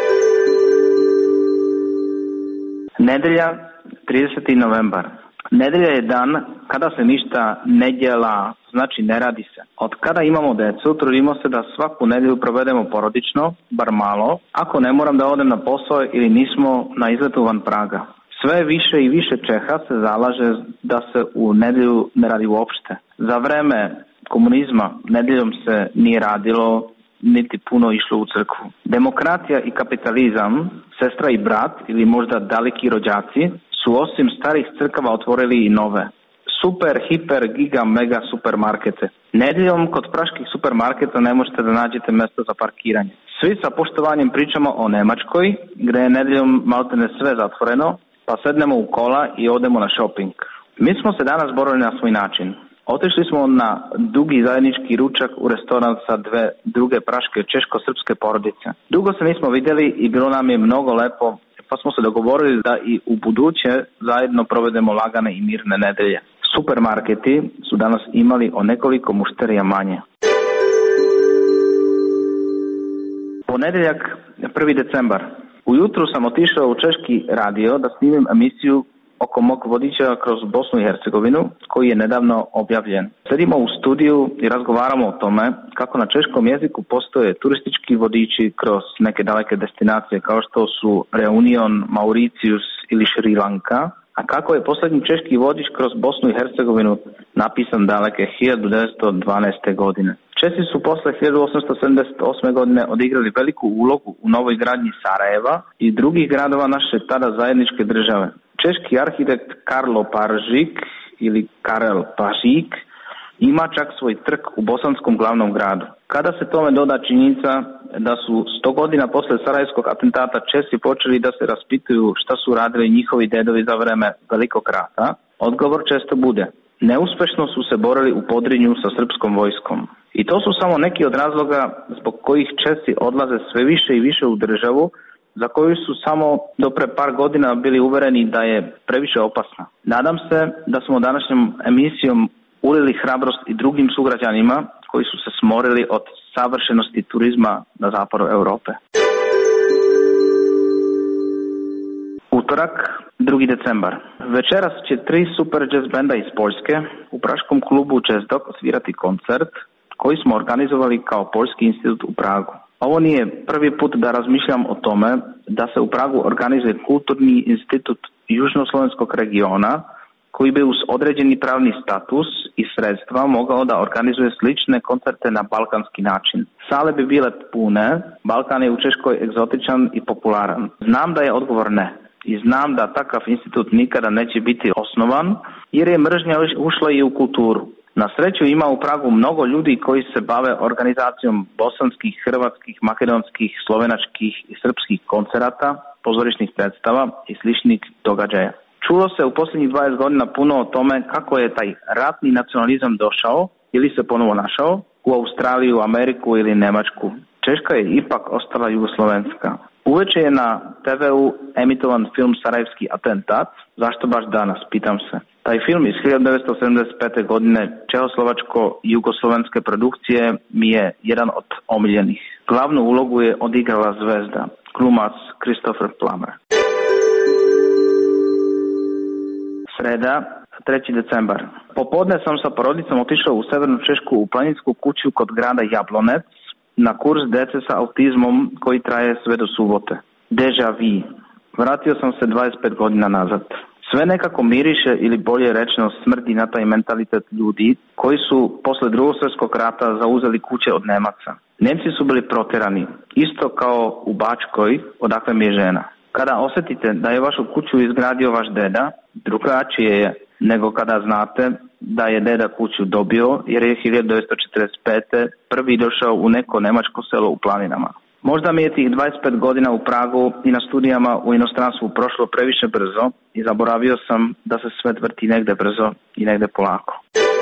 Nedelja, trideseti novembar. Nedelja je dan kada se ništa ne djela, znači ne radi se. Od kada imamo decu, trudimo se da svaku nedjelju provedemo porodično, bar malo, ako ne moram da odem na posao ili nismo na izletu van Praga. Sve više i više Čeha se zalaže da se u nedjelju ne radi uopšte. Za vreme komunizma nedjeljom se nije radilo, niti puno išlo u crkvu. Demokratija i kapitalizam, sestra i brat ili možda daleki rođaci, su osim starih crkava otvorili i nove. Super, hiper, giga, mega supermarkete. Nedjeljom kod praških supermarketa ne možete da nađete mjesto za parkiranje. Svi sa poštovanjem pričamo o Nemačkoj, gdje je nedjeljom maltene sve zatvoreno, pa sednemo u kola i odemo na shopping. Mi smo se danas borili na svoj način. Otišli smo na dugi zajednički ručak u restoran sa dve druge praške češko-srpske porodice. Dugo se nismo vidjeli i bilo nam je mnogo lepo, pa smo se dogovorili da i u buduće zajedno provedemo lagane i mirne nedelje. Supermarketi su danas imali o nekoliko mušterija manje. Ponedjeljak, prvi decembar. Ujutru sam otišao u češki radio da snimim emisiju oko mog vodiča kroz Bosnu i Hercegovinu, koji je nedavno objavljen. Sedimo u studiju i razgovaramo o tome kako na češkom jeziku postoje turistički vodiči kroz neke daleke destinacije kao što su Reunion, Mauritius ili Šri Lanka, a kako je posljednji češki vodič kroz Bosnu i Hercegovinu napisan daleke hiljadu devetsto dvanaeste. godine. Česi su posle hiljadu osamsto sedamdeset osme. godine odigrali veliku ulogu u novoj gradnji Sarajeva i drugih gradova naše tada zajedničke države. Češki arhitekt Karlo Paržik ili Karel Pažik ima čak svoj trg u bosanskom glavnom gradu. Kada se tome doda činjenica da su sto godina posle sarajevskog atentata Česi počeli da se raspituju šta su radili njihovi dedovi za vreme Velikog rata, odgovor često bude: neuspešno su se borili u Podrinju sa srpskom vojskom. I to su samo neki od razloga zbog kojih Česi odlaze sve više i više u državu za koju su samo do pre par godina bili uvereni da je previše opasna. Nadam se da smo današnjom emisijom ulili hrabrost i drugim sugrađanima koji su se smorili od savršenosti turizma na zapadu Europe. Utorak, drugi decembar. Večeras će tri super jazz benda iz Poljske u praškom klubu Jazz Dog svirati koncert koji smo organizovali kao Poljski institut u Pragu. Ovo nije prvi put da razmišljam o tome da se u Pragu organizuje kulturni institut južnoslovenskog regiona koji bi uz određeni pravni status i sredstva mogao da organizuje slične koncerte na balkanski način. Sale bi bile pune, Balkan je u Češkoj egzotičan i popularan. Znam da je odgovor ne i znam da takav institut nikada neće biti osnovan jer je mržnja ušla i u kulturu. Na sreću ima u Pragu mnogo ljudi koji se bave organizacijom bosanskih, hrvatskih, makedonskih, slovenačkih i srpskih koncerata, pozorišnih predstava i sličnih događaja. Čulo se u posljednjih dvadeset godina puno o tome kako je taj ratni nacionalizam došao ili se ponovo našao u Australiju, Ameriku ili Njemačku. Češka je ipak ostala jugoslovenska. Uveče je na te ve u emitovan film Sarajevski atentat. Zašto baš danas, pitam se. Taj film iz hiljadu devetsto sedamdeset pete. godine čehoslovačko-jugoslovenske produkcije mi je jedan od omiljenih. Glavnu ulogu je odigrala zvezda, glumac Christopher Plummer. Sreda, treći decembar. Popodne sam sa porodicom otišao u severnu Češku u planinsku kuću kod grada Jablonec na kurs dece sa autizmom koji traje sve do subote. Deja vu. Vratio sam se dvadeset pet godina nazad. Sve nekako miriše ili bolje rečeno smrdi na taj mentalitet ljudi koji su posle drugog svjetskog rata zauzeli kuće od Nemaca. Nemci su bili proterani, isto kao u Bačkoj, odakle mi je žena. Kada osjetite da je vašu kuću izgradio vaš deda, drugačije je nego kada znate da je deda kuću dobio jer je hiljadu devetsto četrdeset pete. prvi došao u neko nemačko selo u planinama. Možda mi je tih dvadeset pet godina u Pragu i na studijama u inostranstvu prošlo previše brzo i zaboravio sam da se sve vrti negde brzo i negde polako.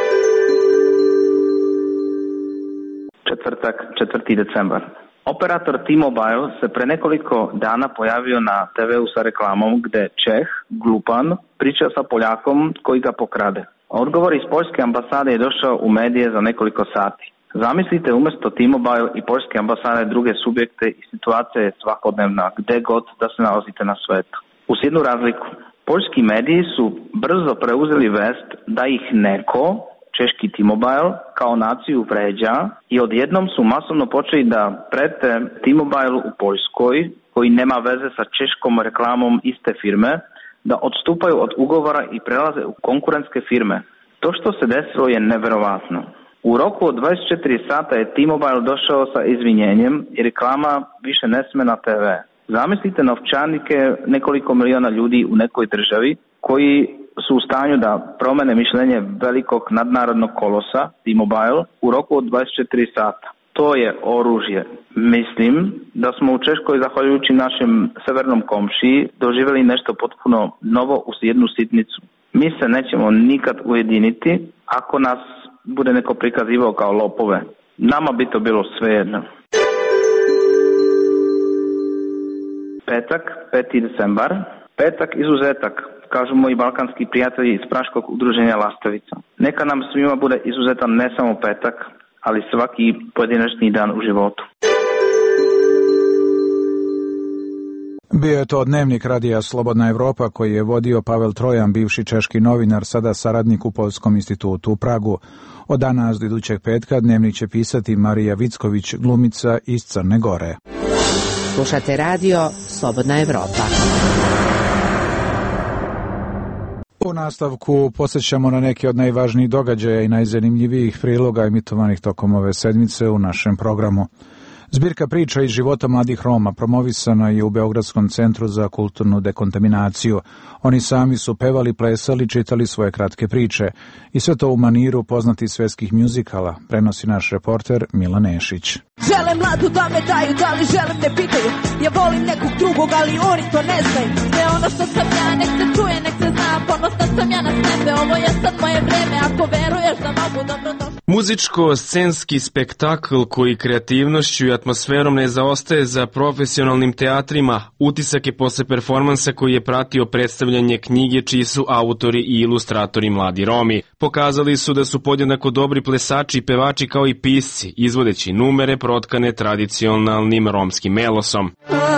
Četvrtak, četvrti decembar. Operator T-Mobile se pre nekoliko dana pojavio na te ve u sa reklamom gde Čeh, glupan, priča sa Poljakom koji ga pokrade. Odgovor iz poljske ambasade je došao u medije za nekoliko sati. Zamislite umjesto T-Mobile i poljske ambasade druge subjekte i situacija je svakodnevna gde god da se nalazite na svetu. Uz jednu razliku. Poljski mediji su brzo preuzeli vest da ih neko, češki T-Mobile, kao naciju vređa i odjednom su masovno počeli da prete T-Mobile u Poljskoj, koji nema veze sa češkom reklamom iste firme, da odstupaju od ugovora i prelaze u konkurentske firme. To što se desilo je neverovatno. U roku od dvadeset četiri sata je T-Mobile došao sa izvinjenjem i reklama više ne sme na te ve. Zamislite novčanike nekoliko miliona ljudi u nekoj državi koji su u stanju da promene mišljenje velikog nadnarodnog kolosa T-Mobile u roku od dvadeset četiri sata. To je oružje. Mislim da smo u Češkoj, zahvaljujući našem severnom komšiji, doživjeli nešto potpuno novo uz jednu sitnicu. Mi se nećemo nikad ujediniti ako nas bude neko prikazivao kao lopove. Nama bi to bilo svejedno. Petak, peti decembar. Petak izuzetak, kažu moji balkanski prijatelji iz Praškog udruženja Lastavica. Neka nam svima bude izuzetan ne samo petak, ali svaki pojedinačni dan u životu. Bio je to dnevnik radija Slobodna Evropa koji je vodio Pavel Trojan, bivši češki novinar, sada saradnik u Poljskom institutu u Pragu. Od danas do idućeg petka dnevnik će pisati Marija Vicković, glumica iz Crne Gore. Slušate radio Slobodna Evropa. U nastavku posjećamo na neke od najvažnijih događaja i najzanimljivijih priloga emitovanih tokom ove sedmice u našem programu. Zbirka priča iz života mladih Roma promovisana je u Beogradskom centru za kulturnu dekontaminaciju. Oni sami su pevali, plesali, čitali svoje kratke priče. I sve to u maniru poznatih svetskih mjuzikala, prenosi naš reporter Milan Nešić. Žele mladu da me daju, da li želim ne pitaju. Ja volim nekog drugog, ali oni to ne znaju. Sve ono što sam ja, nek se čuje, nek se zna. Ponosna sam ja na sebe, ovo je sad moje vreme. Ako veruješ da mogu, dobro došli. Muzičko-scenski spektakl koji kreativnošću i atmosferom ne zaostaje za profesionalnim teatrima, utisak je posle performansa koji je pratio predstavljanje knjige čiji su autori i ilustratori mladi Romi. Pokazali su da su podjednako dobri plesači i pevači kao i pisci, izvodeći numere protkane tradicionalnim romskim melosom.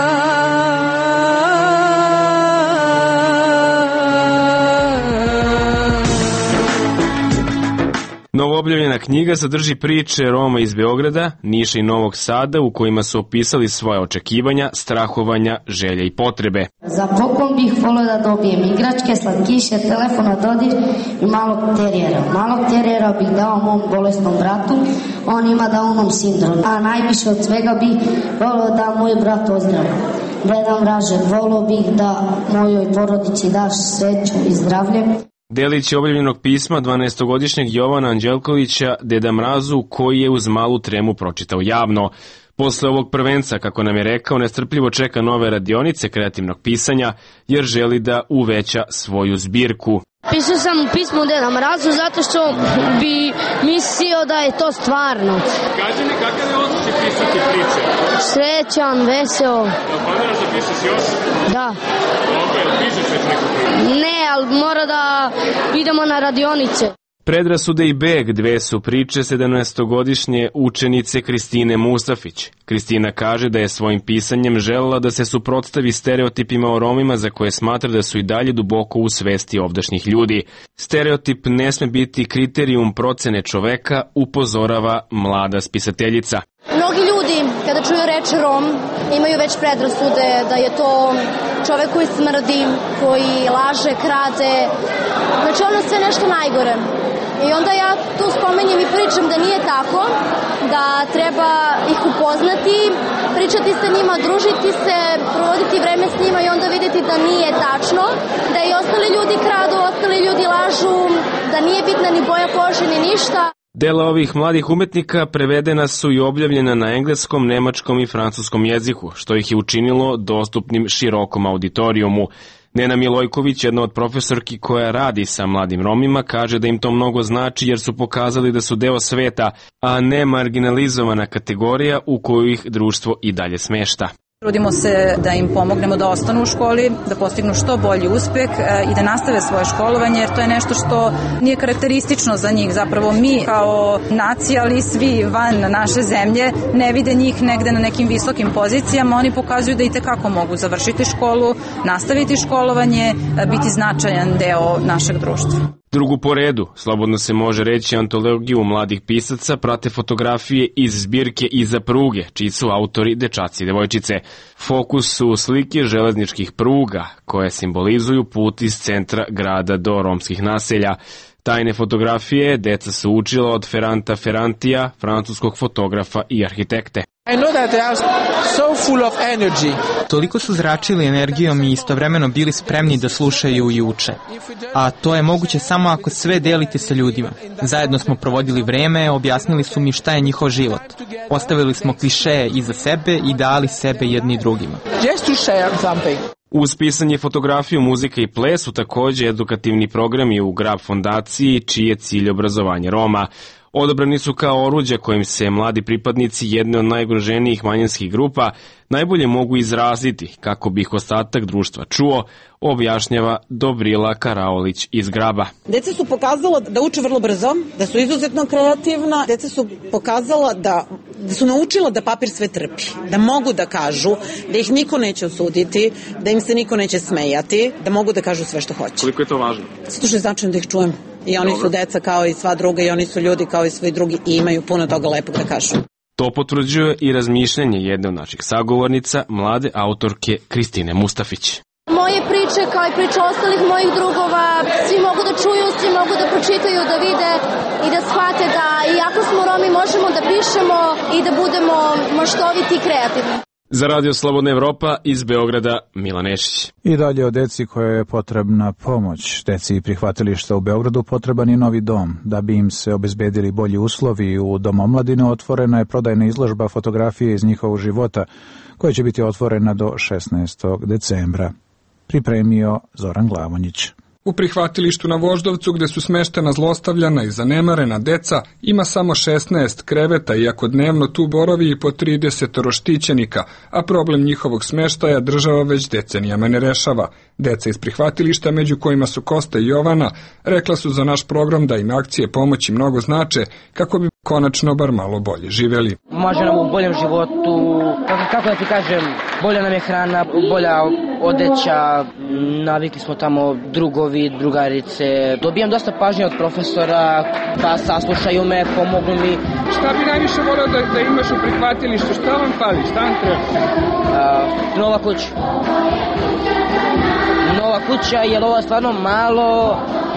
Novoobjavljena knjiga sadrži priče Roma iz Beograda, Niša i Novog Sada u kojima su opisali svoje očekivanja, strahovanja, želje i potrebe. Za poklon bih volio da dobijem igračke, slatkiše, telefon na dodir i malog terijera. Malog terijera bih dao mom bolesnom bratu, on ima Downom sindrom, a najviše od svega bih volio da moj brat ozdravi. Deda Mraže, volio bih da mojoj porodici daš sreću i zdravlje. Delić je objavljenog pisma dvanaestogodišnjeg Jovana Anđelkovića Deda Mrazu, koji je uz malu tremu pročitao javno. Posle ovog prvenca, kako nam je rekao, nestrpljivo čeka nove radionice kreativnog pisanja, jer želi da uveća svoju zbirku. Pisao sam pismo Deda Mrazu zato što bi mislio da je to stvarno. Kaži mi kakav je osjećaj pisati priče? Srećan, veseo. Jel planiraš da pišeš još? Da. Dobro, jel pišeš već neku priču? Ne, ali mora da idemo na radionice. Predrasude i beg, dve su priče sedamnaestogodišnje učenice Kristine Mustafić. Kristina kaže da je svojim pisanjem želela da se suprotstavi stereotipima o Romima za koje smatra da su i dalje duboko u svesti ovdašnjih ljudi. Stereotip ne sme biti kriterijum procene čoveka, upozorava mlada spisateljica. Mnogi ljudi, kada čuju reč Rom, imaju već predrasude da je to čovek koji smrdi, koji laže, krade, znači ono sve nešto najgore. I onda ja tu spomenjem i pričam da nije tako, da treba ih upoznati, pričati sa njima, družiti se, provoditi vreme s njima i onda vidjeti da nije tačno, da i ostali ljudi kradu, ostali ljudi lažu, da nije bitna ni boja kože ni ništa. Dela ovih mladih umetnika prevedena su i objavljena na engleskom, nemačkom i francuskom jeziku, što ih je učinilo dostupnim širokom auditorijumu. Nena Milojković, jedna od profesorki koja radi sa mladim Romima, kaže da im to mnogo znači jer su pokazali da su deo sveta, a ne marginalizovana kategorija u koju ih društvo i dalje smešta. Trudimo se da im pomognemo da ostanu u školi, da postignu što bolji uspeh i da nastave svoje školovanje, jer to je nešto što nije karakteristično za njih. Zapravo mi kao nacija, ali svi van naše zemlje, ne vide njih negde na nekim visokim pozicijama. Oni pokazuju da i tekako mogu završiti školu, nastaviti školovanje, biti značajan deo našeg društva. Drugu po redu, slobodno se može reći, antologiju mladih pisaca prate fotografije iz zbirke Iza pruge, čiji su autori dečaci i devojčice. Fokus su slike železničkih pruga, koje simbolizuju put iz centra grada do romskih naselja. Tajne fotografije deca su učila od Ferranta Ferrantija, francuskog fotografa i arhitekte. I know that they are so full of energy. Toliko su zračili energijom i istovremeno bili spremni da slušaju i uče. A to je moguće samo ako sve delite sa ljudima. Zajedno smo provodili vreme, objasnili su mi šta je njihov život. Ostavili smo klišeje iza sebe i dali sebe jedni drugima. Just to share something. Uz pisanje, fotografiju, muzika i ples su takođe edukativni programi u Grab fondaciji, čiji je cilj obrazovanje Roma. Odabrani su kao oruđe kojim se mladi pripadnici jedne od najugroženijih manjinskih grupa najbolje mogu izraziti kako bi ih ostatak društva čuo, objašnjava Dobrila Karaolić iz Graba. Deca su pokazala da uče vrlo brzo, da su izuzetno kreativna, deca su pokazala da, da su naučila da papir sve trpi, da mogu da kažu, da ih niko neće osuditi, da im se niko neće smejati, da mogu da kažu sve što hoće. Koliko je to važno? Zato što je značajno da ih čujem. I oni Dobro. su deca kao i sva druga i oni su ljudi kao i svi drugi i imaju puno toga lepog da kažu. To potvrđuje i razmišljanje jedne od naših sagovornica, mlade autorke Kristine Mustafić. Moje priče, kao i priče ostalih mojih drugova, svi mogu da čuju, svi mogu da pročitaju, da vide i da shvate da iako smo Romi možemo da pišemo i da budemo maštoviti i kreativni. Za Radio Slobodna Evropa iz Beograda, Milan Nešić. I dalje o deci koja je potrebna pomoć. Deci prihvatilišta u Beogradu potreban je novi dom. Da bi im se obezbedili bolji uslovi, u Dom omladine otvorena je prodajna izložba fotografije iz njihovog života, koja će biti otvorena do šesnaestog decembra. Pripremio Zoran Glavonjić. U prihvatilištu na Voždovcu, gde su smeštena zlostavljana i zanemarena deca, ima samo šesnaest kreveta, iako dnevno tu boravi i po trideset štićenika, a problem njihovog smeštaja država već decenijama ne rešava. Deca iz prihvatilišta, među kojima su Kosta i Jovana, rekla su za naš program da im akcije pomoći mnogo znače, kako bi konačno bar malo bolje živeli. Može nam u boljem životu, kako da ti kažem, bolja nam je hrana, bolja odeća, navikli smo tamo drugovi, drugarice. Dobijam dosta pažnje od profesora, da saslušaju me, pomognu mi. Šta bi najviše volio da, da imaš u prihvatilištu? Šta vam fali? Šta vam treba? A, nova kuća. Nova kuća, jer ovo je stvarno malo.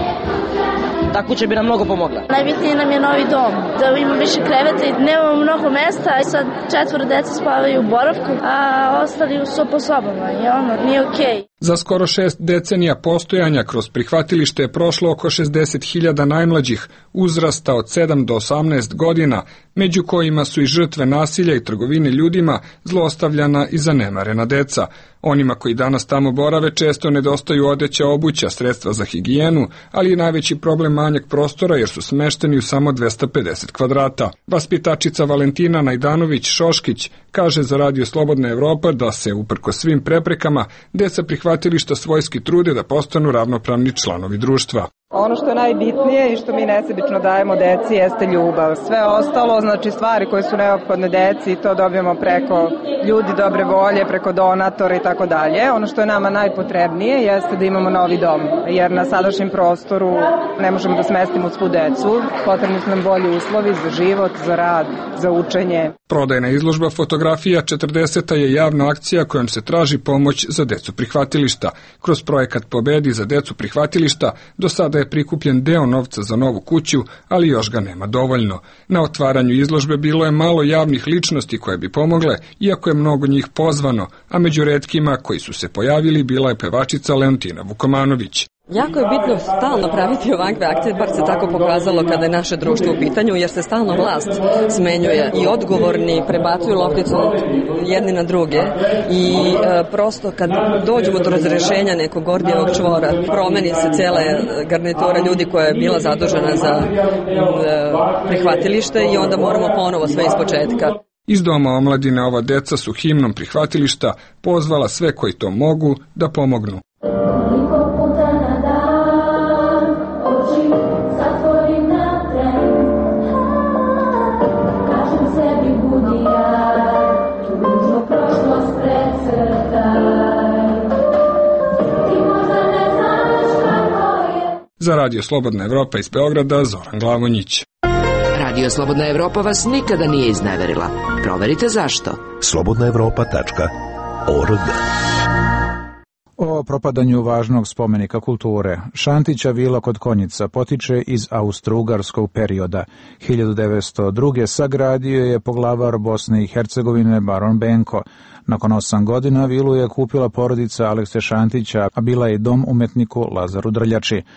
Ta kuća bi nam mnogo pomogla. Najbitnije nam je novi dom, da ima više kreveta i nemamo mnogo mesta i sad četvoro deca spavaju u boravku, a ostali su po sobama i ono, nije okej. Okay. Za skoro šest decenija postojanja kroz prihvatilište je prošlo oko šezdeset hiljada najmlađih uzrasta od sedam do osamnaest godina, među kojima su i žrtve nasilja i trgovine ljudima, zlostavljana i zanemarena deca. Onima koji danas tamo borave često nedostaju odeća, obuća, sredstva za higijenu, ali je najveći problem manjak prostora jer su smešteni u samo dvesta pedeset kvadrata. Vaspitačica Valentina Najdanović-Šoškić kaže za Radio Slobodna Evropa da se, uprkos svim preprekama, deca prihvatilišta svojski trude da postanu ravnopravni članovi društva. Ono što je najbitnije i što mi nesebično dajemo deci jeste ljubav. Sve ostalo, znači stvari koje su neophodne deci, to dobijemo preko ljudi dobre volje, preko donatora i tako dalje. Ono što je nama najpotrebnije jeste da imamo novi dom, jer na sadašnjem prostoru ne možemo da smestimo svu decu. Potrebni su nam bolji uslovi za život, za rad, za učenje. Prodajna izložba fotografija četrdeseta je javna akcija kojom se traži pomoć za decu prihvatilišta. Kroz projekat Pobedi za decu prihvatilišta do sada je prikupljen deo novca za novu kuću, ali još ga nema dovoljno. Na otvaranju izložbe bilo je malo javnih ličnosti koje bi pomogle, iako je mnogo njih pozvano, a među retkima koji su se pojavili bila je pevačica Leontina Vukomanović. Jako je bitno stalno praviti ovakve akcije, bar se tako pokazalo kada je naše društvo u pitanju, jer se stalno vlast smenjuje i odgovorni prebacuju lopticu jedni na druge i e, prosto kad dođemo do razrešenja nekog Gordijevog čvora, promeni se cijela garnitura ljudi koja je bila zadužena za e, prihvatilište i onda moramo ponovo sve ispočetka. Iz Doma omladine ova deca su himnom prihvatilišta pozvala sve koji to mogu da pomognu. Za Radio Slobodna Evropa iz Beograda, Zoran Glavonjić. Radio Slobodna Evropa vas nikada nije izneverila. Proverite zašto. slobodna evropa tačka org. O propadanju važnog spomenika kulture. Šantića vila kod Konjica potiče iz austrougarskog perioda. hiljadu devetsto druge. sagradio je poglavar Bosne i Hercegovine baron Benko. Nakon osam godina vilu je kupila porodica Alekse Šantića, a bila je dom umetniku Lazaru Drljači.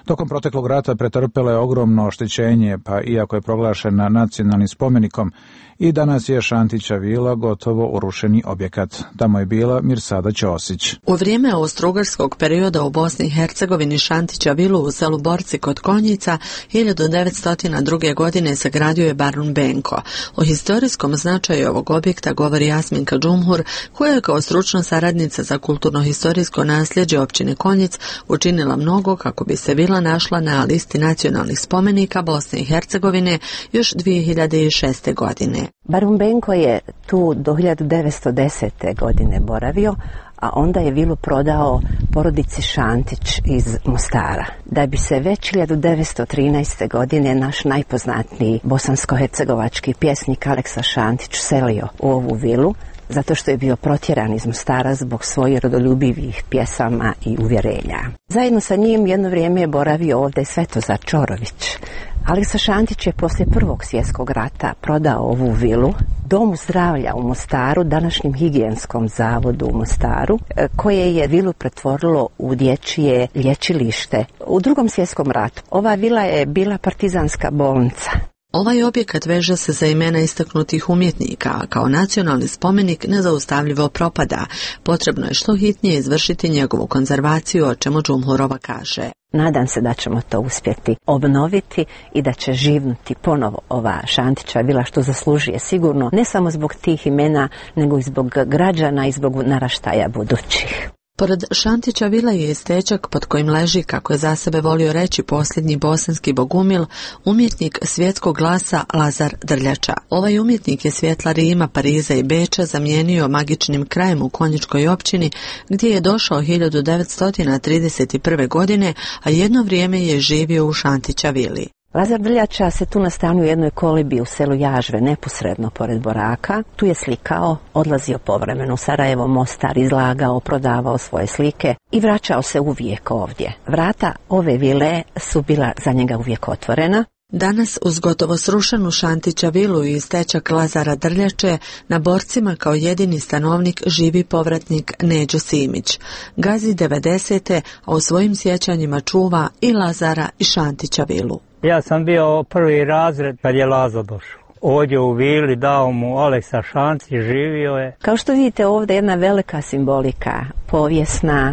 Tokom proteklog rata pretrpela je ogromno oštećenje, pa iako je proglašena nacionalnim spomenikom, i danas je Šantića vila gotovo urušeni objekat. Tamo je bila Mirsada Ćosić. U vrijeme austrougarskog perioda u Bosni i Hercegovini Šantića vilu u selu Borci kod Konjica hiljadu devetsto druge. godine sagradio je barun Benko. O historijskom značaju ovog objekta govori Jasminka Džumhur, koja je kao stručna saradnica za kulturno-historijsko nasljeđe općine Konjic učinila mnogo kako bi se vila našla na listi nacionalnih spomenika Bosne i Hercegovine još dvije hiljade šeste. godine. Barun Benko je tu do hiljadu devetsto desete. godine boravio, a onda je vilu prodao porodici Šantić iz Mostara. Da bi se već hiljadu devetsto trinaeste. godine naš najpoznatiji bosansko-hercegovački pjesnik Aleksa Šantić selio u ovu vilu, zato što je bio protjeran iz Mostara zbog svojih rodoljubivih pjesama i uvjerenja. Zajedno sa njim jedno vrijeme je boravio ovdje Svetozar Čorović. Aleksa Šantić je poslije Prvog svjetskog rata prodao ovu vilu Domu zdravlja u Mostaru, današnjem higijenskom zavodu u Mostaru, koje je vilu pretvorilo u dječje lječilište. U Drugom svjetskom ratu ova vila je bila partizanska bolnica. Ovaj objekat veže se za imena istaknutih umjetnika, a kao nacionalni spomenik nezaustavljivo propada. Potrebno je što hitnije izvršiti njegovu konzervaciju, o čemu Džumhurova kaže. Nadam se da ćemo to uspjeti obnoviti i da će živnuti ponovo ova Šantića vila, što zaslužuje sigurno, ne samo zbog tih imena, nego i zbog građana i zbog naraštaja budućih. Pored Šantića vila je i stečak pod kojim leži, kako je za sebe volio reći posljednji bosanski bogumil, umjetnik svjetskog glasa Lazar Drljača. Ovaj umjetnik je svjetla Rima, Pariza i Beča zamijenio magičnim krajem u Konjičkoj općini, gdje je došao hiljadu devetsto trideset prve. godine, a jedno vrijeme je živio u Šantića vili. Lazar Drljača se tu nastanio u jednoj kolibi u selu Jažve, neposredno pored Boraka. Tu je slikao, odlazio povremeno u Sarajevo, Mostar, izlagao, prodavao svoje slike i vraćao se uvijek ovdje. Vrata ove vile su bila za njega uvijek otvorena. Danas uz gotovo srušenu Šantića vilu i stečak Lazara Drljače na Borcima kao jedini stanovnik živi povratnik Neđo Simić. Gazi devedesete, a u svojim sjećanjima čuva i Lazara i Šantića vilu. Ja sam bio prvi razred kad je Lazo došao. Ovdje u vili dao mu Aleksa Šantić, živio je. Kao što vidite ovdje jedna velika simbolika, povijesna,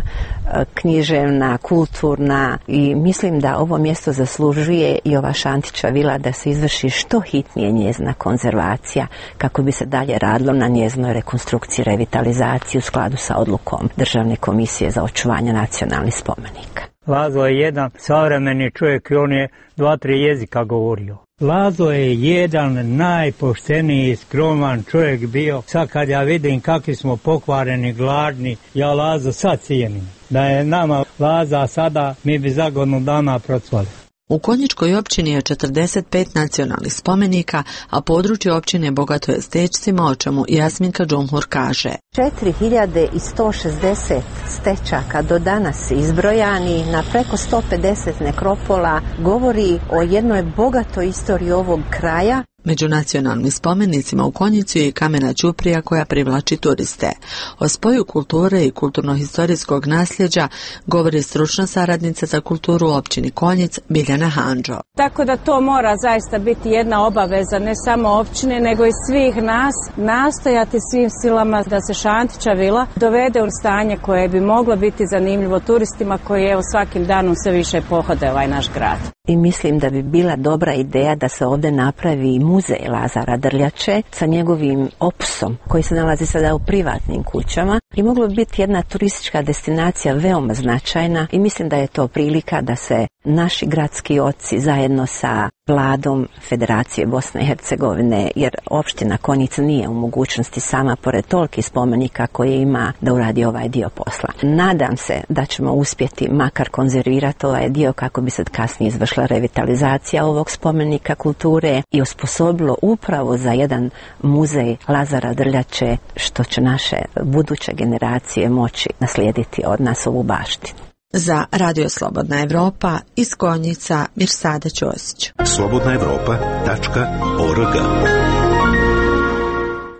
književna, kulturna, i mislim da ovo mjesto zaslužuje i ova Šantića vila da se izvrši što hitnije njezina konzervacija kako bi se dalje radilo na njezinoj rekonstrukciji, revitalizaciji u skladu sa odlukom Državne komisije za očuvanje nacionalnih spomenika. Lazo je jedan savremeni čovjek i on je dva, tri jezika govorio. Lazo je jedan najpošteniji, skroman čovjek bio. Sad kad ja vidim kakvi smo pokvareni, gladni, ja Lazo sad cijenim. Da je nama Laza sada, mi bi za godinu dana procvali. U Konjičkoj općini je četrdeset pet nacionalnih spomenika, a područje općine bogato je stečcima, o čemu Jasminka Džumhur kaže. četiri hiljade sto šezdeset stečaka do danas izbrojani na preko sto pedeset nekropola govori o jednoj bogatoj istoriji ovog kraja. Među nacionalnim spomenicima u Konjicu je i kamena ćuprija koja privlači turiste. O spoju kulture i kulturno-historijskog nasljeđa govori stručna saradnica za kulturu u općini Konjic Biljana Handžo. Tako da to mora zaista biti jedna obaveza ne samo općine nego i svih nas, nastojati svim silama da se Šantića vila dovede u stanje koje bi moglo biti zanimljivo turistima koji evo svakim danom sve više pohode ovaj naš grad. I mislim da bi bila dobra ideja da se ovdje napravi muzej Lazara Drljače sa njegovim opusom koji se nalazi sada u privatnim kućama i moglo bi biti jedna turistička destinacija veoma značajna i mislim da je to prilika da se naši gradski oci zajedno sa vladom Federacije Bosne i Hercegovine, jer opština Konjic nije u mogućnosti sama pored toliki spomenika koje ima da uradi ovaj dio posla. Nadam se da ćemo uspjeti makar konzervirati ovaj dio kako bi se kasnije izvršila revitalizacija ovog spomenika kulture i osposobilo upravo za jedan muzej Lazara Drljače, što će naše buduće generacije moći naslijediti od nas ovu baštinu. Za Radio Slobodna Evropa iz Konjica Mirsada Ćosić. slobodna evropa tačka org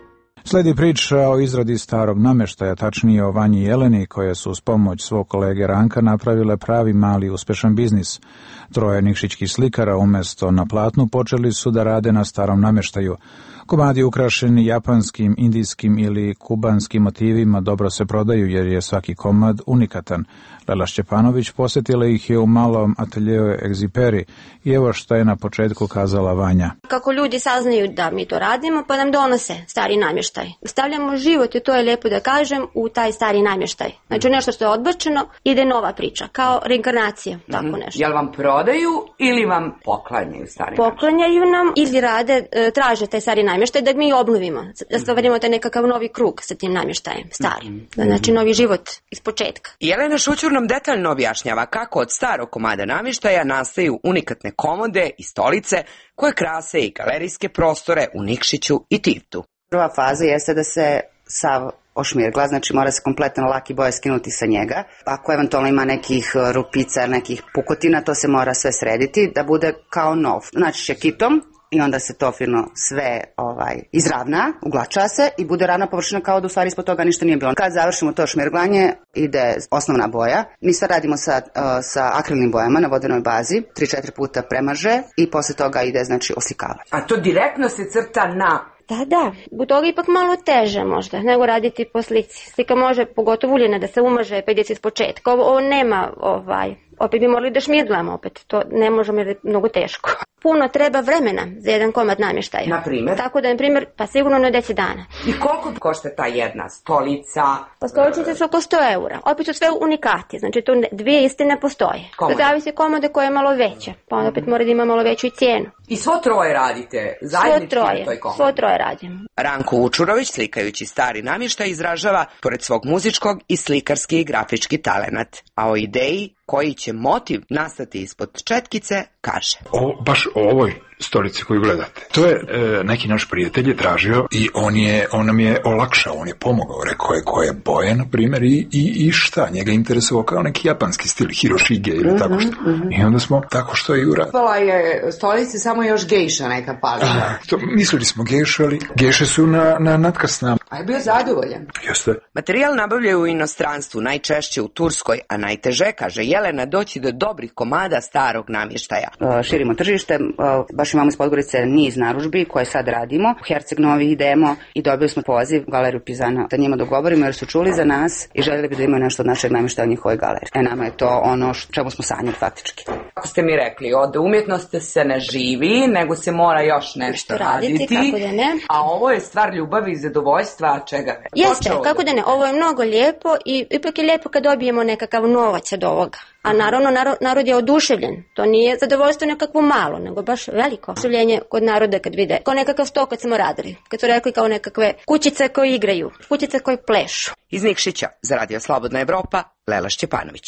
Sledi priča o izradi starog namještaja, tačnije o Vanji i Jeleni, koje su uz pomoć svog kolege Ranka napravile pravi mali uspešan biznis. Troje nikšićkih slikara umjesto na platnu počeli su da rade na starom namještaju. Komadi ukrašeni japanskim, indijskim ili kubanskim motivima dobro se prodaju jer je svaki komad unikatan. Lela Šćepanović posjetila ih je u malom ateljeu Egziperi i evo šta je na početku kazala Vanja. Kako ljudi saznaju da mi to radimo, pa nam donose stari namještaj. Stavljamo život, i to je lijepo da kažem, u taj stari namještaj. Znači nešto što je odbačeno, ide nova priča, kao reinkarnacija, tako nešto. Jel vam prodaju ili vam poklanjaju stari namještaj? Poklanjaju nam ili rade, traže taj stari namještaj da mi obnovimo, da stvarimo taj nekakav novi krug sa tim namještajem, stari. Znači novi život iz početka. Jelena Šućur nam detaljno objašnjava kako od starog komada namještaja nastaju unikatne komode i stolice koje krase i galerijske prostore u Nikšiću i Tivtu. Prva faza jeste da se sav ošmirgla, znači mora se kompletan lak i boja skinuti sa njega. Ako eventualno ima nekih rupica, nekih pukotina, to se mora sve srediti da bude kao nov. Znači šekitom i onda se to fino sve ovaj, izravna, uglača se i bude ravna površina kao da u stvari ispod toga ništa nije bilo. Kad završimo to šmirglanje, ide osnovna boja. Mi sve radimo sa, uh, sa akrilnim bojama na vodenoj bazi, tri četiri puta premaže i posle toga ide znači oslikavanje. A to direktno se crta na... Da, da, u toga ipak malo teže možda nego raditi po slici. Slika može, pogotovo uljena, da se umaže pedeset iz početka. Ovo, ovo nema, ovaj, opet bi morali da šmirglamo opet, to ne možemo jer je mnogo teško. Puno treba vremena za jedan komad namještaja. Na primjer? Tako da, na primjer, pa sigurno ne deset dana. I koliko košta ta jedna stolica? Pa stoličice su oko sto eura. Opet su sve unikati, znači tu dvije iste ne postoje. Komode? Zavisi komode koja je malo veća, pa onda opet mora da ima malo veću i cijenu. I svo troje radite zajednički na toj komodi? Svo troje radimo. Ranko Vučurović, slikajući stari namještaj, izražava, pored svog muzičkog, i slikarski i grafički talenat. A o ideji koji će motiv nastati ispod četkice, kaže. O, baš o ovoj stolici koju gledate. To je e, neki naš prijatelj je tražio i on je on nam je olakšao, on je pomogao, rekao je koje boje, na primjer, i, i, i šta, njega interesovao kao neki japanski stil, Hiroshige ili mm-hmm, tako što. Mm-hmm. I onda smo tako što i uradili. Pala je stolici samo još gejša neka palila. To, mislili smo gejšu, ali gejše su na, na natkasna. A je bio zadovoljan? Jeste. Materijal nabavljaju u inostranstvu, najčešće u Turskoj, a najteže, kaže Jelena, doći do dobrih komada starog namještaja. Širimo tržište, baš imamo iz Podgorice niz narudžbi koje sad radimo. U Herceg Novi idemo i dobili smo poziv u Galeriju Pizana da njima dogovorimo jer su čuli za nas i željeli bi da imaju nešto od našeg namještaja u njihovoj galeriji. E nama je to ono čemu smo sanjali faktički. Kako ste mi rekli, od umjetnosti se ne živi, nego se mora još nešto što raditi. raditi. Kako da ne. A ovo je stvar ljubavi i zadovoljstva, čega ne? Jeste, kako da ne. Ovo je mnogo lijepo i ipak je lijepo kad dobijemo nekakav novac od ovoga. A naravno, narod, narod je oduševljen. To nije zadovoljstvo nekakvo malo, nego baš veliko. Oduševljenje kod naroda kad vide. Kao nekakav sto kad smo radili. Kad su rekli kao nekakve kućice koje igraju. Kućice koje plešu. Iz Nikšića za Radio Slobodna Evropa, Lela Šćepanović.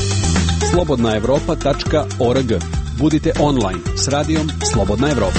slobodna evropa tačka org. Budite online s radijom Slobodna Evropa.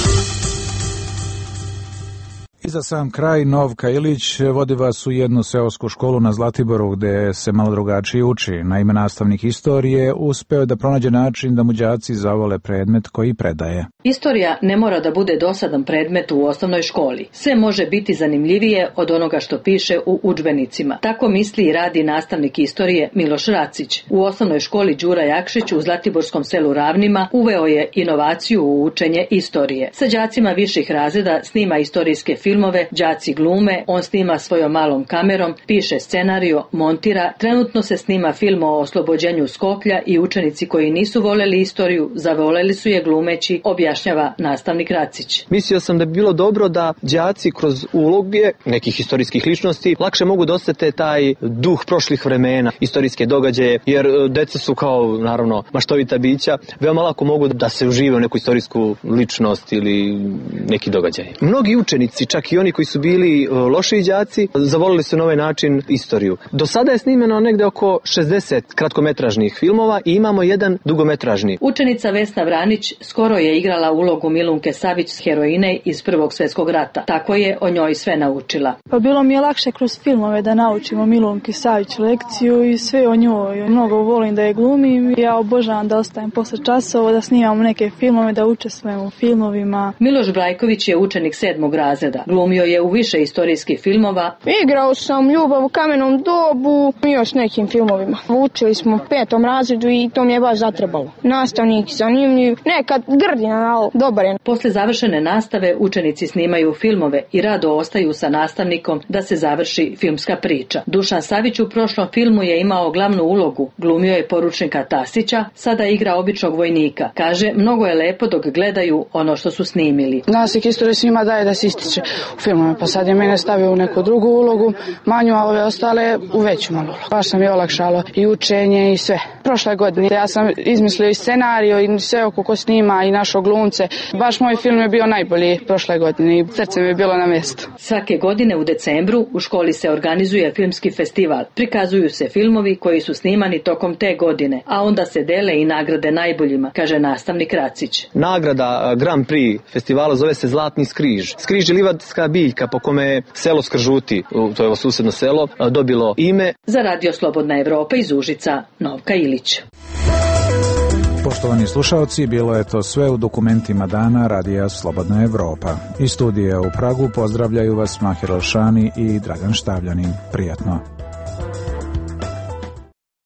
I za sam kraj, Novka Ilić vodi vas u jednu seosku školu na Zlatiboru gde se malo drugačije uči. Naime, nastavnik istorije uspeo da pronađe način da mu đaci zavole predmet koji predaje. Istorija ne mora da bude dosadan predmet u osnovnoj školi. Sve može biti zanimljivije od onoga što piše u udžbenicima. Tako misli i radi nastavnik istorije Miloš Racić. U osnovnoj školi Đura Jakšić u Zlatiborskom selu Ravnima uveo je inovaciju u učenje istorije. Sa đacima viših razreda snima istorijske filmove, filmove, đaci glume, on snima svojom malom kamerom, piše scenarijo, montira, trenutno se snima film o oslobođenju Skoplja i učenici koji nisu voleli istoriju, zavoleli su je glumeći, objašnjava nastavnik Racić. Mislio sam da bi bilo dobro da đaci kroz uloge nekih istorijskih ličnosti lakše mogu da osete taj duh prošlih vremena, istorijske događaje, jer deca su kao, naravno, maštovita bića, veoma lako mogu da se užive u neku istorijsku ličnost ili neki događaj. Mnogi učenici, čak i oni koji su bili lošiji đaci, zavolili su na ovaj način istoriju. Do sada je snimeno negde oko šezdeset kratkometražnih filmova i imamo jedan dugometražni. Učenica Vesna Vranić skoro je igrala ulogu Milunke Savić, heroine iz Prvog svjetskog rata. Tako je o njoj sve naučila. Pa bilo mi je lakše kroz filmove da naučimo Milunki Savić lekciju i sve o njoj. Mnogo volim da je glumim i ja obožavam da ostajem posle časova, da snimam neke filmove, da učestvujem u filmovima. Miloš Brajković je učenik sedmog razreda. Glumio je u više istorijskih filmova. Igrao sam Ljubav u kamenom dobu i još nekim filmovima. Učili smo u petom razredu i to mi je baš zatrebalo. Nastavnik zanimljiv, nekad grdina, ali dobar je. Posle završene nastave učenici snimaju filmove i rado ostaju sa nastavnikom da se završi filmska priča. Dušan Savić u prošlom filmu je imao glavnu ulogu. Glumio je poručnika Tasića, sada igra običnog vojnika. Kaže, mnogo je lepo dok gledaju ono što su snimili. Nastavnik istorije svima daje da se ističe u filmove, pa sad je mene stavio u neku drugu ulogu, manju, a ove ostale u veću malu ulogu. Baš sam je olakšalo i učenje i sve. Prošle godine ja sam izmislio i scenario i sve oko ko snima i našo glumce. Baš moj film je bio najbolji prošle godine i srce mi je bilo na mjestu. Svake godine u decembru u školi se organizuje filmski festival. Prikazuju se filmovi koji su snimani tokom te godine, a onda se dele i nagrade najboljima, kaže nastavnik Racić. Nagrada Grand Prix festivala zove se Zlatni skriž. Skriž je livadska biljka po kome je selo Skržuti, to je ovo susjedno selo, dobilo ime. Za Radio Slobodna Evropa iz Užica, Novka Ilić. Poštovani slušalci, bilo je to sve u dokumentima dana Radija Slobodna Evropa. Iz studija u Pragu pozdravljaju vas Mahir Alšani i Dragan Štavljanin. Prijatno.